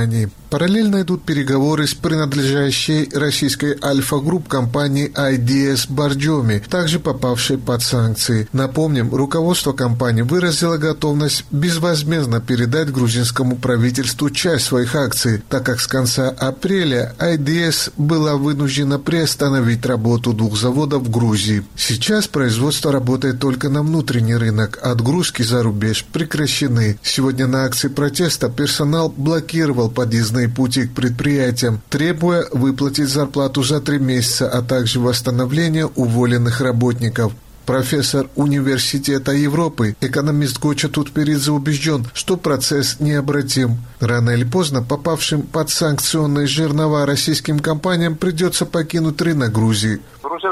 Параллельно идут переговоры с принадлежащей российской Альфа-групп компанией ай ди эс Боржоми, также попавшей под санкции. Напомним, руководство компании выразило готовность безвозмездно передать грузинскому правительству часть своих акций, так как с конца апреля ай ди эс была вынуждена приостановить работу двух заводов в Грузии. Сейчас производство работает только на внутренний рынок, отгрузки за рубеж прекращены. Сегодня на акции протеста персонал блокировал подъездные пути к предприятиям, требуя выплатить зарплату за три месяца, а также восстановление уволенных работников. Профессор Университета Европы, экономист Гоча Тутберидзе убежден, что процесс необратим. Рано или поздно попавшим под санкционные жернова российским компаниям придется покинуть рынок Грузии.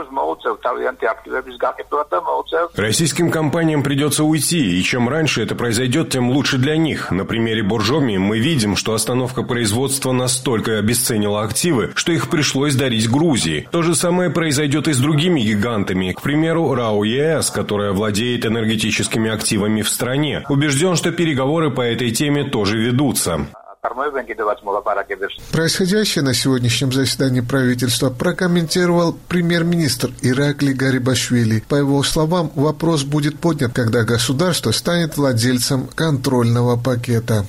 Российским компаниям придется уйти, и чем раньше это произойдет, тем лучше для них. На примере Боржоми мы видим, что остановка производства настолько обесценила активы, что их пришлось дарить Грузии. То же самое произойдет и с другими гигантами, к примеру, РАО ЕС, которая владеет энергетическими активами в стране. Убежден, что переговоры по этой теме тоже ведутся. Происходящее на сегодняшнем заседании правительства прокомментировал премьер-министр Ираклий Гарибашвили. По его словам, вопрос будет поднят, когда государство станет владельцем контрольного пакета.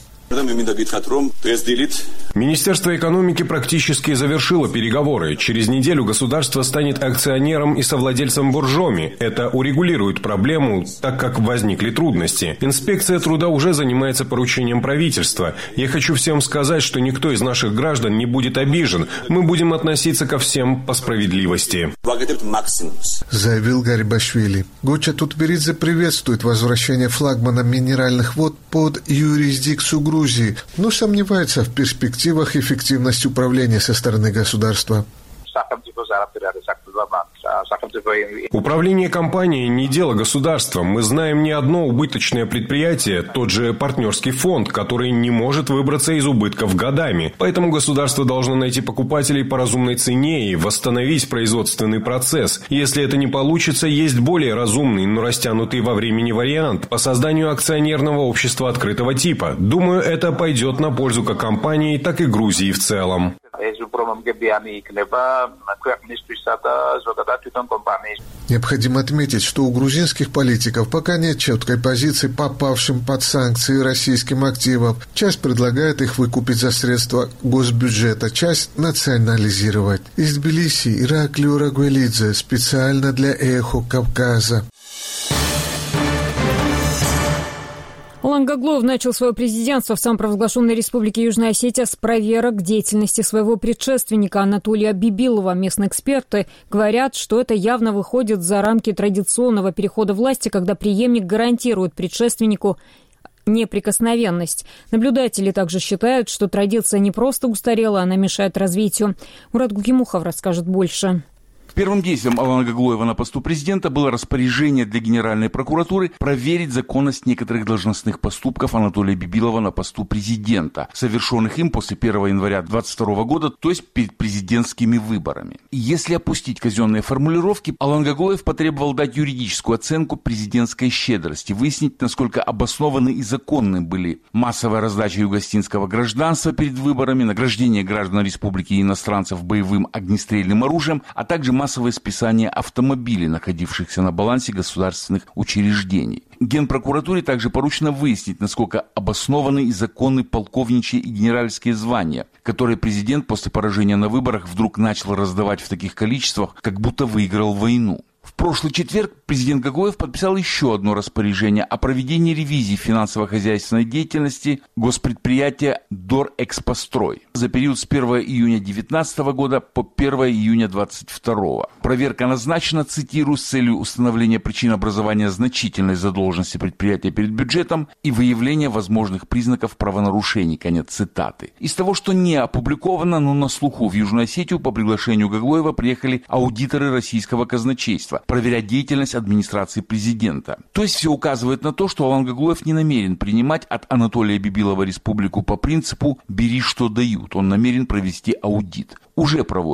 Министерство экономики практически завершило переговоры. Через неделю государство станет акционером и совладельцем Боржоми. Это урегулирует проблему, так как возникли трудности. Инспекция труда уже занимается поручением правительства. Я хочу всем сказать, что никто из наших граждан не будет обижен. Мы будем относиться ко всем по справедливости. Заявил Гарибашвили. Гоча Тутберидзе приветствует возвращение флагмана минеральных вод под юрисдикцию Грузии, но сомневается в перспективах эффективности управления со стороны государства. Управление компанией не дело государства. Мы знаем не одно убыточное предприятие, тот же партнерский фонд, который не может выбраться из убытков годами. Поэтому государство должно найти покупателей по разумной цене и восстановить производственный процесс. Если это не получится, есть более разумный, но растянутый во времени вариант по созданию акционерного общества открытого типа. Думаю, это пойдет на пользу как компании, так и Грузии в целом. Необходимо отметить, что у грузинских политиков пока нет четкой позиции попавшим под санкции российским активам. Часть предлагает их выкупить за средства госбюджета, часть национализировать. Из Тбилиси Ираклий Рагуэлидзе специально для «Эхо Кавказа». Алан Гаглоев начал свое президентство в самопровозглашенной республике Южная Осетия с проверок деятельности своего предшественника Анатолия Бибилова. Местные эксперты говорят, что это явно выходит за рамки традиционного перехода власти, когда преемник гарантирует предшественнику неприкосновенность. Наблюдатели также считают, что традиция не просто устарела, она мешает развитию. Мурат Гукимухов расскажет больше. Первым действием Алана Гаглоева на посту президента было распоряжение для Генеральной прокуратуры проверить законность некоторых должностных поступков Анатолия Бибилова на посту президента, совершенных им после первого января двадцать второго года, то есть перед президентскими выборами. И если опустить казенные формулировки, Алан Гаглоев потребовал дать юридическую оценку президентской щедрости, выяснить, насколько обоснованы и законны были массовая раздача югославского гражданства перед выборами, награждение граждан республики и иностранцев боевым огнестрельным оружием, а также массовая массовое списание автомобилей, находившихся на балансе государственных учреждений. Генпрокуратуре также поручено выяснить, насколько обоснованы и законны полковничьи и генеральские звания, которые президент после поражения на выборах вдруг начал раздавать в таких количествах, как будто выиграл войну. В прошлый четверг президент Гаглоев подписал еще одно распоряжение о проведении ревизии финансово-хозяйственной деятельности госпредприятия Дорэкспострой за период с первого июня две тысячи девятнадцатого года по первого июня две тысячи двадцать второго. Проверка назначена, цитирую, с целью установления причин образования значительной задолженности предприятия перед бюджетом и выявления возможных признаков правонарушений. Конец цитаты. Из того, что не опубликовано, но на слуху, в Южную Осетию по приглашению Гаглоева приехали аудиторы российского казначейства проверять деятельность администрации президента. То есть все указывает на то, что Алан Гаглоев не намерен принимать от Анатолия Бибилова республику по принципу «бери, что дают». Он намерен провести аудит. Уже проводит.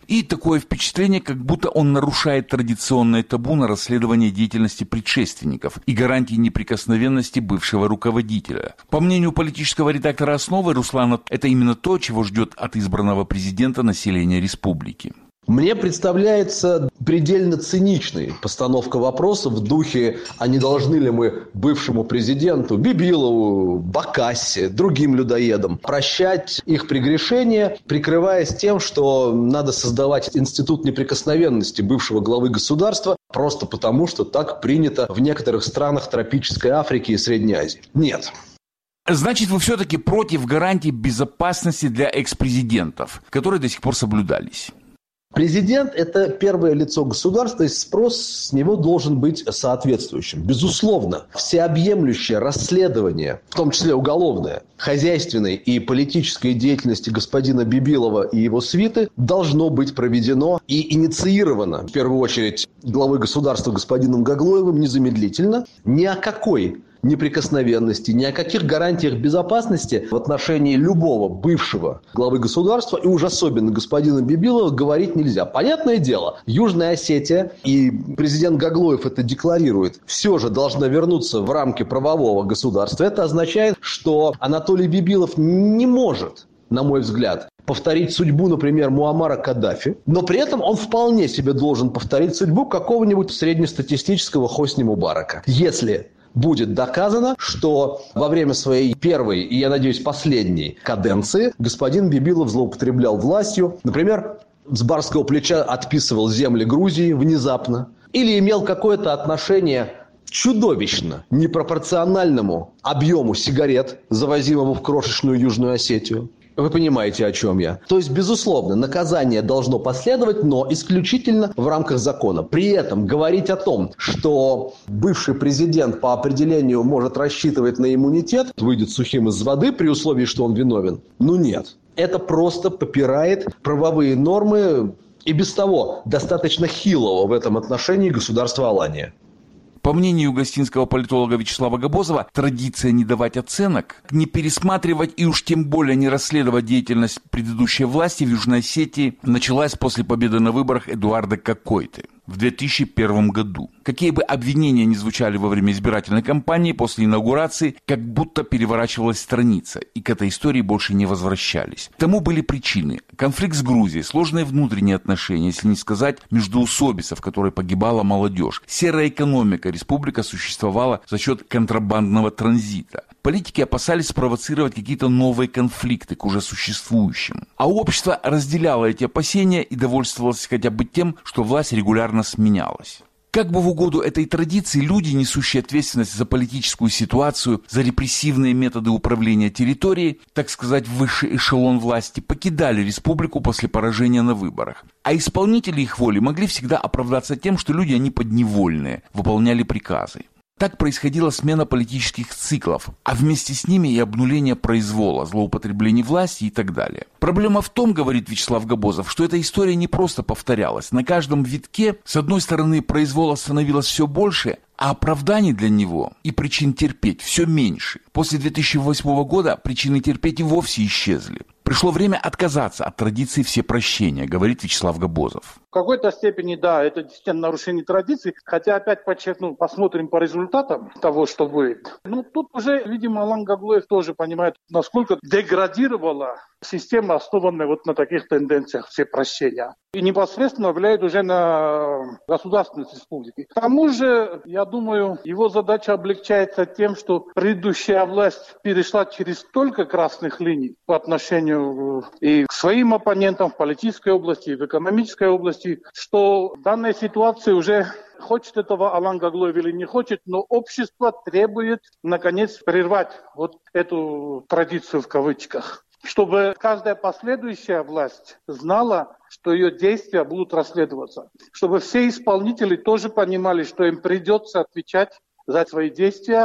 И такое впечатление, как будто он нарушает традиционное табу на расследование деятельности предшественников и гарантии неприкосновенности бывшего руководителя. По мнению политического редактора «Основы» Руслана, это именно то, чего ждет от избранного президента население республики. Мне представляется предельно циничной постановка вопроса в духе, а не должны ли мы бывшему президенту Бибилову, Бакассе, другим людоедам прощать их прегрешения, прикрываясь тем, что надо создавать институт неприкосновенности бывшего главы государства просто потому, что так принято в некоторых странах тропической Африки и Средней Азии. Нет. Значит, вы все-таки против гарантий безопасности для экс-президентов, которые до сих пор соблюдались? Президент – это первое лицо государства, и спрос с него должен быть соответствующим. Безусловно, всеобъемлющее расследование, в том числе уголовное, хозяйственной и политической деятельности господина Бибилова и его свиты должно быть проведено и инициировано, в первую очередь, главой государства господином Гаглоевым незамедлительно. Ни о какой неприкосновенности, ни о каких гарантиях безопасности в отношении любого бывшего главы государства, и уж особенно господина Бибилова, говорить нельзя. Понятное дело, Южная Осетия, и президент Гаглоев это декларирует, все же должна вернуться в рамки правового государства. Это означает, что Анатолий Бибилов не может, на мой взгляд, повторить судьбу, например, Муаммара Каддафи, но при этом он вполне себе должен повторить судьбу какого-нибудь среднестатистического Хосни Мубарака. Если будет доказано, что во время своей первой и, я надеюсь, последней каденции господин Бибилов злоупотреблял властью, например, с барского плеча отписывал земли Грузии внезапно, или имел какое-то отношение чудовищно непропорциональному объему сигарет, завозимому в крошечную Южную Осетию. Вы понимаете, о чем я. То есть, безусловно, наказание должно последовать, но исключительно в рамках закона. При этом говорить о том, что бывший президент по определению может рассчитывать на иммунитет, выйдет сухим из воды при условии, что он виновен, ну нет. Это просто попирает правовые нормы и без того достаточно хилого в этом отношении государства Алания. По мнению гостинского политолога Вячеслава Габозова, традиция не давать оценок, не пересматривать и уж тем более не расследовать деятельность предыдущей власти в Южной Осетии началась после победы на выборах Эдуарда Какойты в две тысячи первом году. Какие бы обвинения ни звучали во время избирательной кампании, после инаугурации как будто переворачивалась страница, и к этой истории больше не возвращались. Тому были причины. Конфликт с Грузией, сложные внутренние отношения, если не сказать междоусобица, в которой погибала молодежь. Серая экономика, республика существовала за счет контрабандного транзита. Политики опасались спровоцировать какие-то новые конфликты к уже существующим. А общество разделяло эти опасения и довольствовалось хотя бы тем, что власть регулярно сменялась. Как бы в угоду этой традиции люди, несущие ответственность за политическую ситуацию, за репрессивные методы управления территорией, так сказать, высший эшелон власти, покидали республику после поражения на выборах. А исполнители их воли могли всегда оправдаться тем, что люди, они подневольные, выполняли приказы. Так происходила смена политических циклов, а вместе с ними и обнуление произвола, злоупотребление власти и так далее. Проблема в том, говорит Вячеслав Габозов, что эта история не просто повторялась. На каждом витке, с одной стороны, произвола становилось все больше, а оправданий для него и причин терпеть все меньше. После две тысячи восьмого года причины терпеть и вовсе исчезли. Пришло время отказаться от традиции всепрощения, говорит Вячеслав Габозов. В какой-то степени, да, это действительно нарушение традиций, хотя опять подчеркну, посмотрим по результатам того, что будет. Ну, тут уже, видимо, Алан Гаглоев тоже понимает, насколько деградировала система, основанная вот на таких тенденциях всепрощения. И непосредственно влияет уже на государственность республики. К тому же, я думаю, его задача облегчается тем, что предыдущая власть перешла через столько красных линий по отношению и к своим оппонентам в политической области, и в экономической области, что в данной ситуации уже хочет этого Алан Гаглоев или не хочет, но общество требует, наконец, прервать вот эту традицию в кавычках, чтобы каждая последующая власть знала, что ее действия будут расследоваться, чтобы все исполнители тоже понимали, что им придется отвечать за свои действия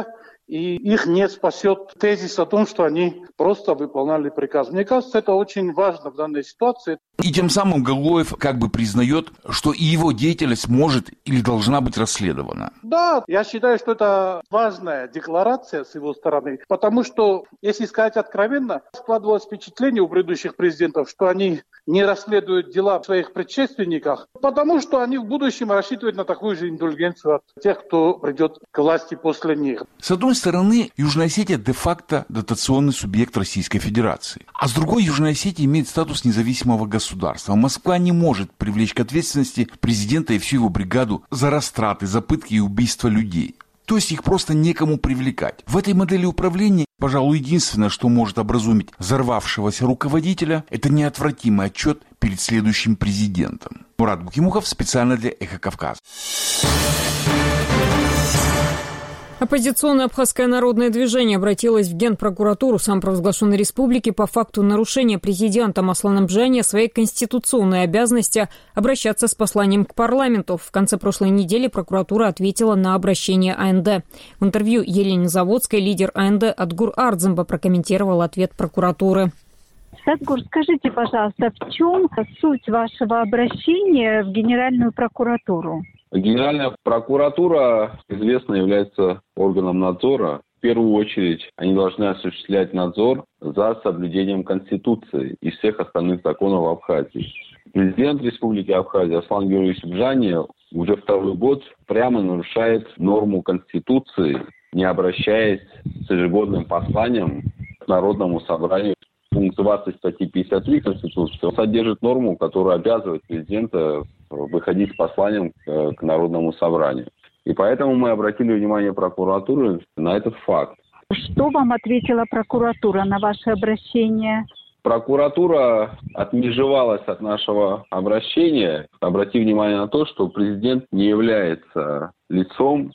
и их не спасет тезис о том, что они просто выполняли приказ. Мне кажется, это очень важно в данной ситуации. И тем самым Гаглоев как бы признает, что и его деятельность может или должна быть расследована. Да, я считаю, что это важная декларация с его стороны, потому что, если сказать откровенно, складывалось впечатление у предыдущих президентов, что они не расследуют дела в своих предшественниках, потому что они в будущем рассчитывают на такую же индульгенцию от тех, кто придет к власти после них. С одной стороны, Южная Осетия де-факто дотационный субъект Российской Федерации, а с другой, Южная Осетия имеет статус независимого государства. Москва не может привлечь к ответственности президента и всю его бригаду за растраты, за пытки и убийства людей. То есть их просто некому привлекать. В этой модели управления, пожалуй, единственное, что может образумить взорвавшегося руководителя, это неотвратимый отчет перед следующим президентом. Мурат Букимухов специально для «Эхо Кавказа». Оппозиционное Абхазское народное движение обратилось в Генпрокуратуру самопровозглашенной республики по факту нарушения президентом Асланом Бжани своей конституционной обязанности обращаться с посланием к парламенту. В конце прошлой недели прокуратура ответила на обращение АНД. В интервью Елене Заводской лидер АНД Адгур Ардземба прокомментировал ответ прокуратуры. Садгур, скажите, пожалуйста, в чем суть вашего обращения в Генеральную прокуратуру? Генеральная прокуратура, известно, является органом надзора. В первую очередь они должны осуществлять надзор за соблюдением Конституции и всех остальных законов Абхазии. Президент Республики Абхазия Аслан Георгиевич Бжани уже второй год прямо нарушает норму Конституции, не обращаясь с ежегодным посланием к Народному собранию. Пункт двадцать статьи пятьдесят три Конституции содержит норму, которая обязывает президента выходить с посланием к, к Народному собранию. И поэтому мы обратили внимание прокуратуры на этот факт. Что вам ответила прокуратура на ваше обращение? Прокуратура отмежевалась от нашего обращения, обратив внимание на то, что президент не является лицом,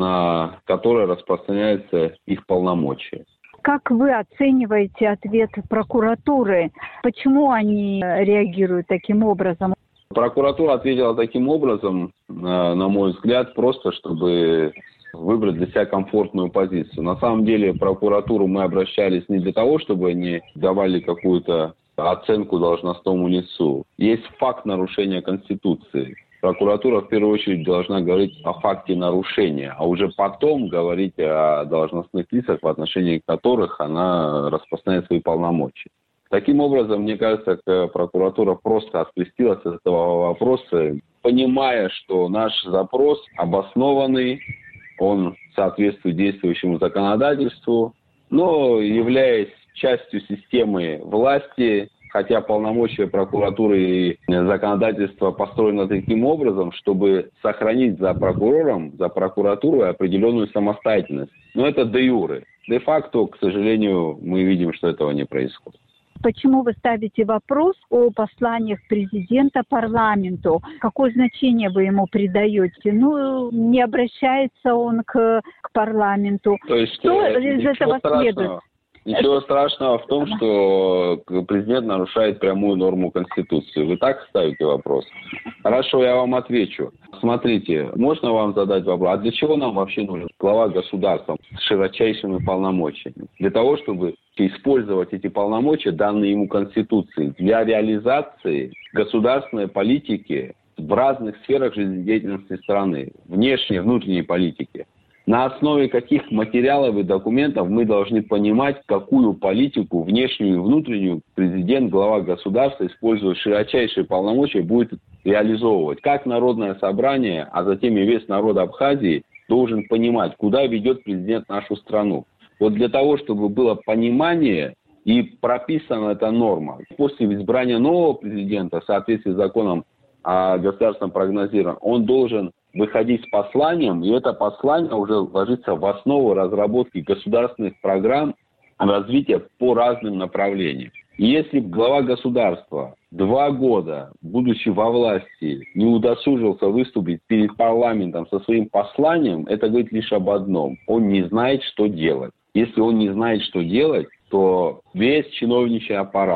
на которое распространяются их полномочия. Как вы оцениваете ответ прокуратуры? Почему они реагируют таким образом? Прокуратура ответила таким образом, на мой взгляд, просто чтобы выбрать для себя комфортную позицию. На самом деле, в прокуратуру мы обращались не для того, чтобы они давали какую-то оценку должностному лицу. Есть факт нарушения Конституции. Прокуратура в первую очередь должна говорить о факте нарушения, а уже потом говорить о должностных лицах, в отношении которых она распространяет свои полномочия. Таким образом, мне кажется, прокуратура просто открестилась от этого вопроса, понимая, что наш запрос обоснованный, он соответствует действующему законодательству, но являясь частью системы власти, хотя полномочия прокуратуры и законодательства построены таким образом, чтобы сохранить за прокурором, за прокуратурой определенную самостоятельность. Но это де юре. Де-факто, к сожалению, мы видим, что этого не происходит. Почему вы ставите вопрос о посланиях президента парламенту? Какое значение вы ему придаете? Ну, не обращается он к, к парламенту. То есть, что э, из этого страшного. следует? Ничего страшного в том, что президент нарушает прямую норму Конституции. Вы так ставите вопрос? Хорошо, я вам отвечу. Смотрите, можно вам задать вопрос, а для чего нам вообще нужен глава государства с широчайшими полномочиями? Для того, чтобы использовать эти полномочия, данные ему Конституцией, для реализации государственной политики в разных сферах жизнедеятельности страны, внешней, внутренней политики. На основе каких материалов и документов мы должны понимать, какую политику, внешнюю и внутреннюю, президент, глава государства, используя широчайшие полномочия, будет реализовывать. Как Народное собрание, а затем и весь народ Абхазии должен понимать, куда ведет президент нашу страну. Вот для того, чтобы было понимание и прописана эта норма. После избрания нового президента, в соответствии с законом о государственном прогнозировании, он должен выходить с посланием, и это послание уже ложится в основу разработки государственных программ развития по разным направлениям. И если глава государства два года, будучи во власти, не удосужился выступить перед парламентом со своим посланием, это говорит лишь об одном. Он не знает, что делать. Если он не знает, что делать, то весь чиновничий аппарат,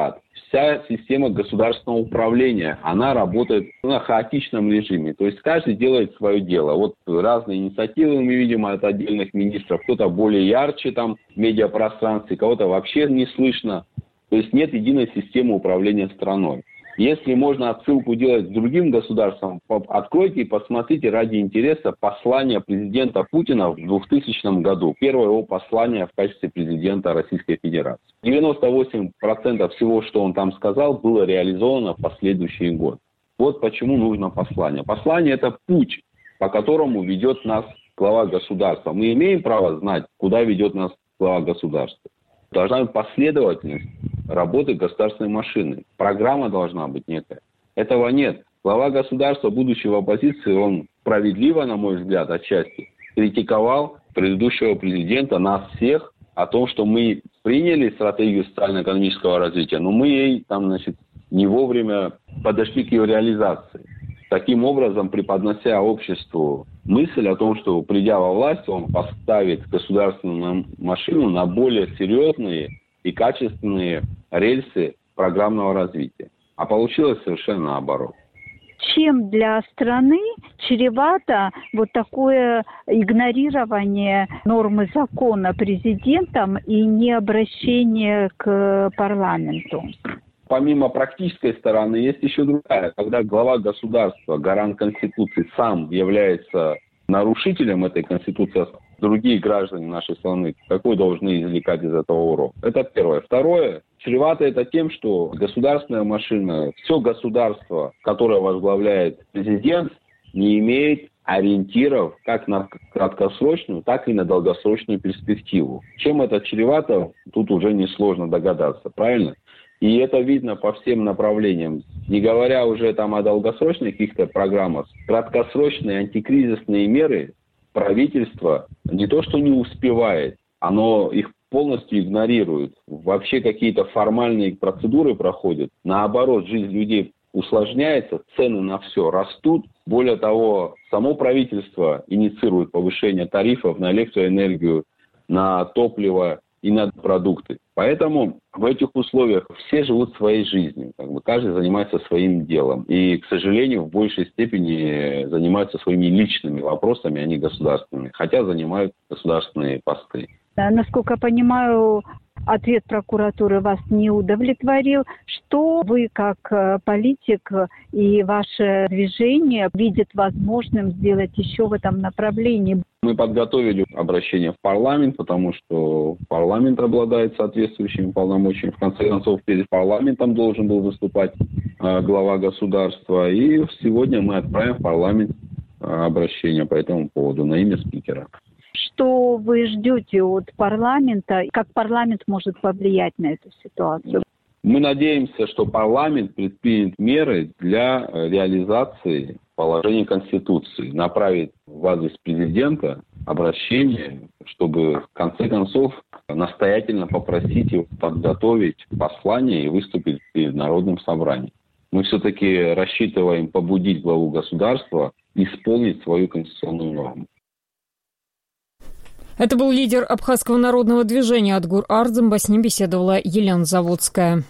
вся система государственного управления, она работает на хаотичном режиме. То есть каждый делает свое дело. Вот разные инициативы мы видим от отдельных министров. Кто-то более ярче там в медиапространстве, кого-то вообще не слышно. То есть нет единой системы управления страной. Если можно отсылку делать к другим государствам, откройте и посмотрите ради интереса послание президента Путина в двухтысячном году. Первое его послание в качестве президента Российской Федерации. девяносто восемь процентов всего, что он там сказал, было реализовано в последующий год. Вот почему нужно послание. Послание – это путь, по которому ведет нас глава государства. Мы имеем право знать, куда ведет нас глава государства. Должна быть последовательность работы государственной машины. Программа должна быть некая. Этого нет. Глава государства, будучи в оппозиции, он справедливо, на мой взгляд, отчасти критиковал предыдущего президента, нас всех, о том, что мы приняли стратегию социально-экономического развития, но мы ей там, значит, не вовремя подошли к ее реализации. Таким образом, преподнося обществу мысль о том, что, придя во власть, он поставит государственную машину на более серьезные и качественные рельсы программного развития. А получилось совершенно наоборот. Чем для страны чревато вот такое игнорирование нормы закона президентом и необращение к парламенту? Помимо практической стороны, есть еще другая. Когда глава государства, гарант Конституции, сам является нарушителем этой Конституции, другие граждане нашей страны какой должны извлекать из этого урок? Это первое. Второе. Чревато это тем, что государственная машина, все государство, которое возглавляет президент, не имеет ориентиров как на краткосрочную, так и на долгосрочную перспективу. Чем это чревато, тут уже несложно догадаться, правильно? И это видно по всем направлениям. Не говоря уже там о долгосрочных каких-то программах, краткосрочные антикризисные меры правительство не то что не успевает, оно их полностью игнорирует. Вообще какие-то формальные процедуры проходят. Наоборот, жизнь людей усложняется, цены на все растут. Более того, само правительство инициирует повышение тарифов на электроэнергию, на топливо и на продукты. Поэтому в этих условиях все живут своей жизнью. Как бы каждый занимается своим делом. И, к сожалению, в большей степени занимаются своими личными вопросами, а не государственными. Хотя занимают государственные посты. Насколько я понимаю, ответ прокуратуры вас не удовлетворил. Что вы, как политик и ваше движение, видят возможным сделать еще в этом направлении? Мы подготовили обращение в парламент, потому что парламент обладает соответствующими полномочиями. В конце концов, перед парламентом должен был выступать э, глава государства. И сегодня мы отправим в парламент э, обращение по этому поводу на имя спикера. Что вы ждете от парламента? Как парламент может повлиять на эту ситуацию? Мы надеемся, что парламент предпримет меры для реализации положений Конституции, направит в адрес президента обращение, чтобы в конце концов настоятельно попросить его подготовить послание и выступить перед Народным собранием. Мы все-таки рассчитываем побудить главу государства исполнить свою конституционную норму. Это был лидер Абхазского народного движения Адгур Ардзамба. С ним беседовала Елена Заводская.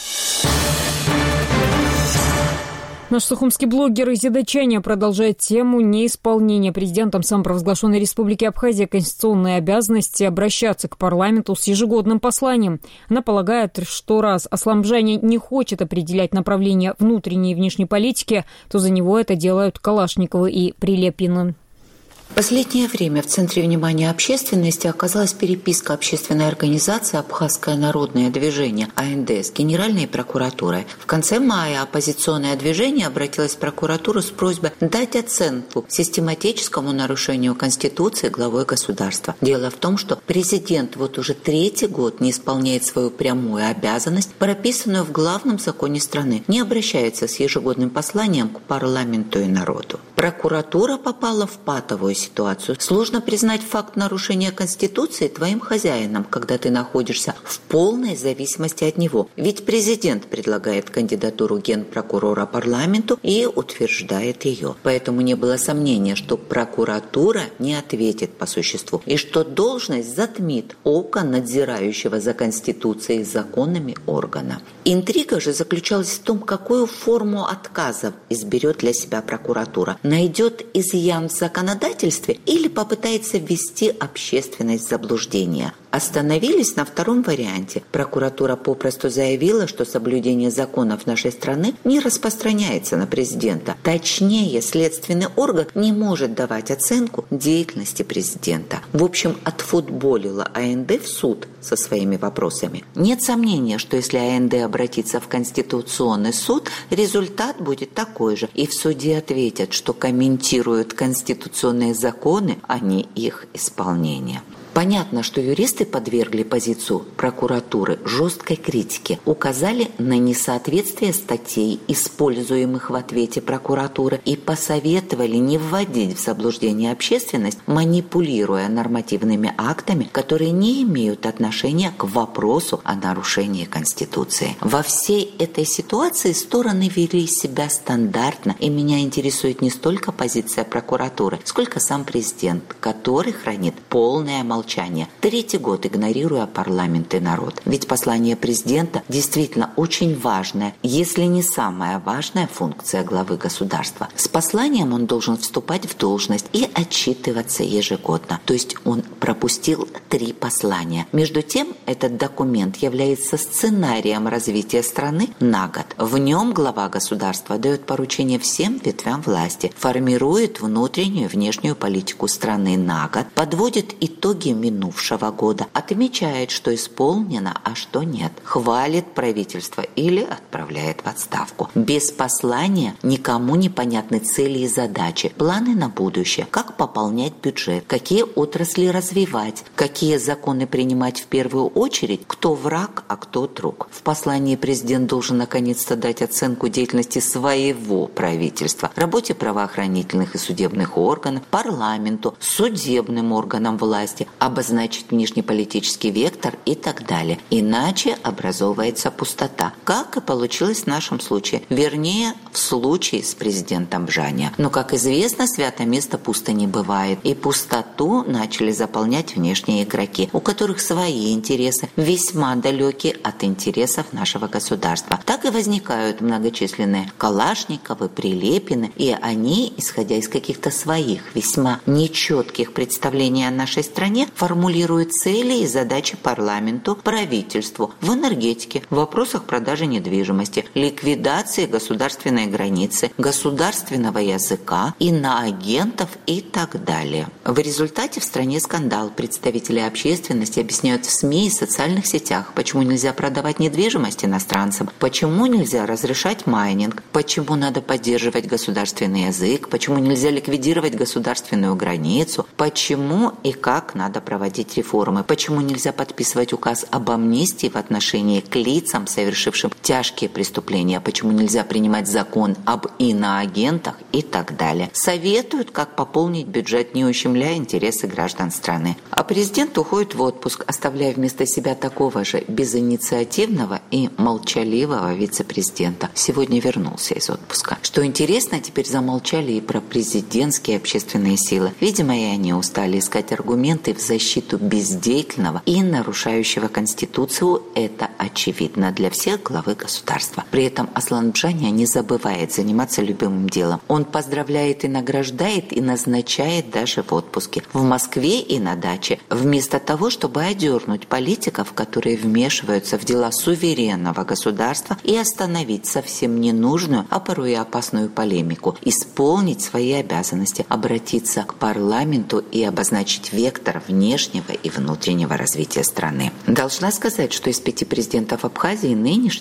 Наш сухумский блогер Изида Чаня продолжает тему неисполнения президентом самопровозглашенной Республики Абхазия конституционной обязанности обращаться к парламенту с ежегодным посланием. Она полагает, что раз Асламбжани не хочет определять направление внутренней и внешней политики, то за него это делают Калашниковы и Прилепин. В последнее время в центре внимания общественности оказалась переписка общественной организации «Абхазское народное движение» А Н Д с Генеральной прокуратурой. В конце мая оппозиционное движение обратилось в прокуратуру с просьбой дать оценку систематическому нарушению Конституции главой государства. Дело в том, что президент вот уже третий год не исполняет свою прямую обязанность, прописанную в главном законе страны, не обращается с ежегодным посланием к парламенту и народу. Прокуратура попала в патовую ситуацию. Сложно признать факт нарушения Конституции твоим хозяином, когда ты находишься в полной зависимости от него. Ведь президент предлагает кандидатуру генпрокурора парламенту и утверждает ее. Поэтому не было сомнения, что прокуратура не ответит по существу и что должность затмит око надзирающего за Конституцией и законами органа. Интрига же заключалась в том, какую форму отказов изберет для себя прокуратура. Найдет изъян в законодательстве или попытается ввести общественность в заблуждение. Остановились на втором варианте. Прокуратура попросту заявила, что соблюдение законов нашей страны не распространяется на президента. Точнее, следственный орган не может давать оценку деятельности президента. В общем, отфутболила АНД в суд со своими вопросами. Нет сомнения, что если АНД обратится в Конституционный суд, результат будет такой же. И в суде ответят, что комментируют конституционные законы, а не их исполнение. Понятно, что юристы подвергли позицию прокуратуры жесткой критике, указали на несоответствие статей, используемых в ответе прокуратуры, и посоветовали не вводить в заблуждение общественность, манипулируя нормативными актами, которые не имеют отношения к вопросу о нарушении Конституции. Во всей этой ситуации стороны вели себя стандартно, и меня интересует не столько позиция прокуратуры, сколько сам президент, который хранит полное молчание. Третий год игнорируя парламент и народ. Ведь послание президента действительно очень важная, если не самая важная функция главы государства. С посланием он должен вступать в должность и отчитываться ежегодно. То есть он пропустил три послания. Между тем, этот документ является сценарием развития страны на год. В нем глава государства дает поручение всем ветвям власти, формирует внутреннюю и внешнюю политику страны на год, подводит итоги минувшего года, отмечает, что исполнено, а что нет, хвалит правительство или отправляет в отставку. Без послания никому непонятны цели и задачи, планы на будущее, как пополнять бюджет, какие отрасли развивать, какие законы принимать в первую очередь, кто враг, а кто друг. В послании президент должен наконец-то дать оценку деятельности своего правительства, работе правоохранительных и судебных органов, парламенту, судебным органам власти, обозначить внешнеполитический вектор и так далее. Иначе образовывается пустота, как и получилось в нашем случае. Вернее, в случае с президентом Бжаня. Но, как известно, святое место пусто не бывает. И пустоту начали заполнять внешние игроки, у которых свои интересы, весьма далекие от интересов нашего государства. Так и возникают многочисленные Калашниковы, Прилепины, и они, исходя из каких-то своих весьма нечетких представлений о нашей стране, формулирует цели и задачи парламенту, правительству в энергетике, в вопросах продажи недвижимости, ликвидации государственной границы, государственного языка, иноагентов и так далее. В результате в стране скандал. Представители общественности объясняют в СМИ и социальных сетях, почему нельзя продавать недвижимость иностранцам, почему нельзя разрешать майнинг, почему надо поддерживать государственный язык, почему нельзя ликвидировать государственную границу, почему и как надо проводить реформы, почему нельзя подписывать указ об амнистии в отношении к лицам, совершившим тяжкие преступления, почему нельзя принимать закон об иноагентах и так далее. Советуют, как пополнить бюджет, не ущемляя интересы граждан страны. А президент уходит в отпуск, оставляя вместо себя такого же безинициативного и молчаливого вице-президента. Сегодня вернулся из отпуска. Что интересно, теперь замолчали и про президентские общественные силы. Видимо, и они устали искать аргументы в защиту бездеятельного и нарушающего Конституцию. Это очевидно для всех главы государства. При этом Аслан Бжаня не забывает заниматься любимым делом. Он поздравляет и награждает, и назначает даже в отпуске. В Москве и на даче. Вместо того, чтобы одернуть политиков, которые вмешиваются в дела суверенного государства, и остановить совсем ненужную, а порой и опасную полемику, исполнить свои обязанности, обратиться к парламенту и обозначить вектор внешнего и внутреннего развития страны. Должна сказать, что из пяти президентов Абхазии нынешний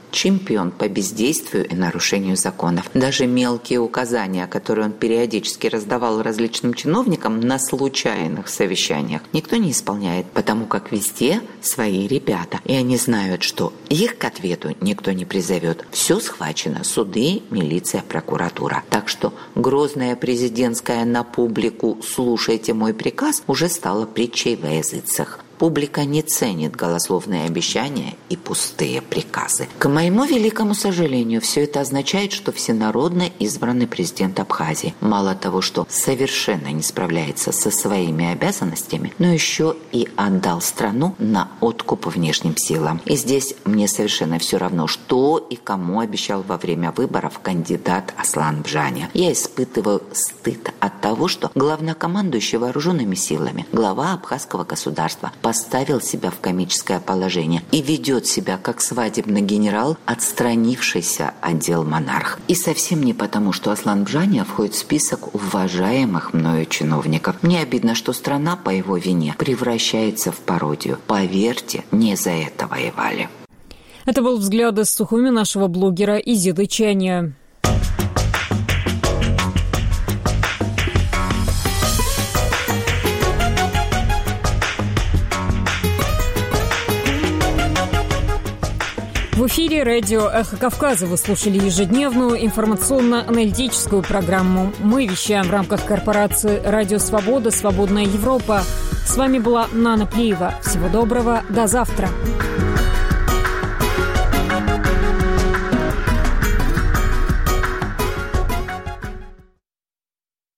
чемпион по бездействию и нарушению законов. Даже мелкие указания, которые он периодически раздавал различным чиновникам на случайных совещаниях, никто не исполняет, потому как везде свои ребята. И они знают, что их к ответу никто не призовет. Все схвачено: суды, милиция, прокуратура. Так что грозная президентская на публику «слушайте мой приказ» уже стала притчей во языцах. Публика не ценит голословные обещания и пустые приказы. К моему великому сожалению, все это означает, что всенародно избранный президент Абхазии мало того, что совершенно не справляется со своими обязанностями, но еще и отдал страну на откуп внешним силам. И здесь мне совершенно все равно, что и кому обещал во время выборов кандидат Аслан Бжаня. Я испытываю стыд от того, что главнокомандующий вооруженными силами, глава абхазского государства, поставил себя в комическое положение и ведет себя как свадебный генерал, отстранившийся от дел монарх. И совсем не потому, что Аслан Бжаня входит в список уважаемых мною чиновников. Мне обидно, что страна по его вине превращается в пародию. Поверьте, не за это воевали. Это был взгляд из Сухуми нашего блогера Изиды Чаня. В эфире радио «Эхо Кавказа» вы слушали ежедневную информационно-аналитическую программу. Мы вещаем в рамках корпорации «Радио Свобода. Свободная Европа». С вами была Нана Плиева. Всего доброго. До завтра.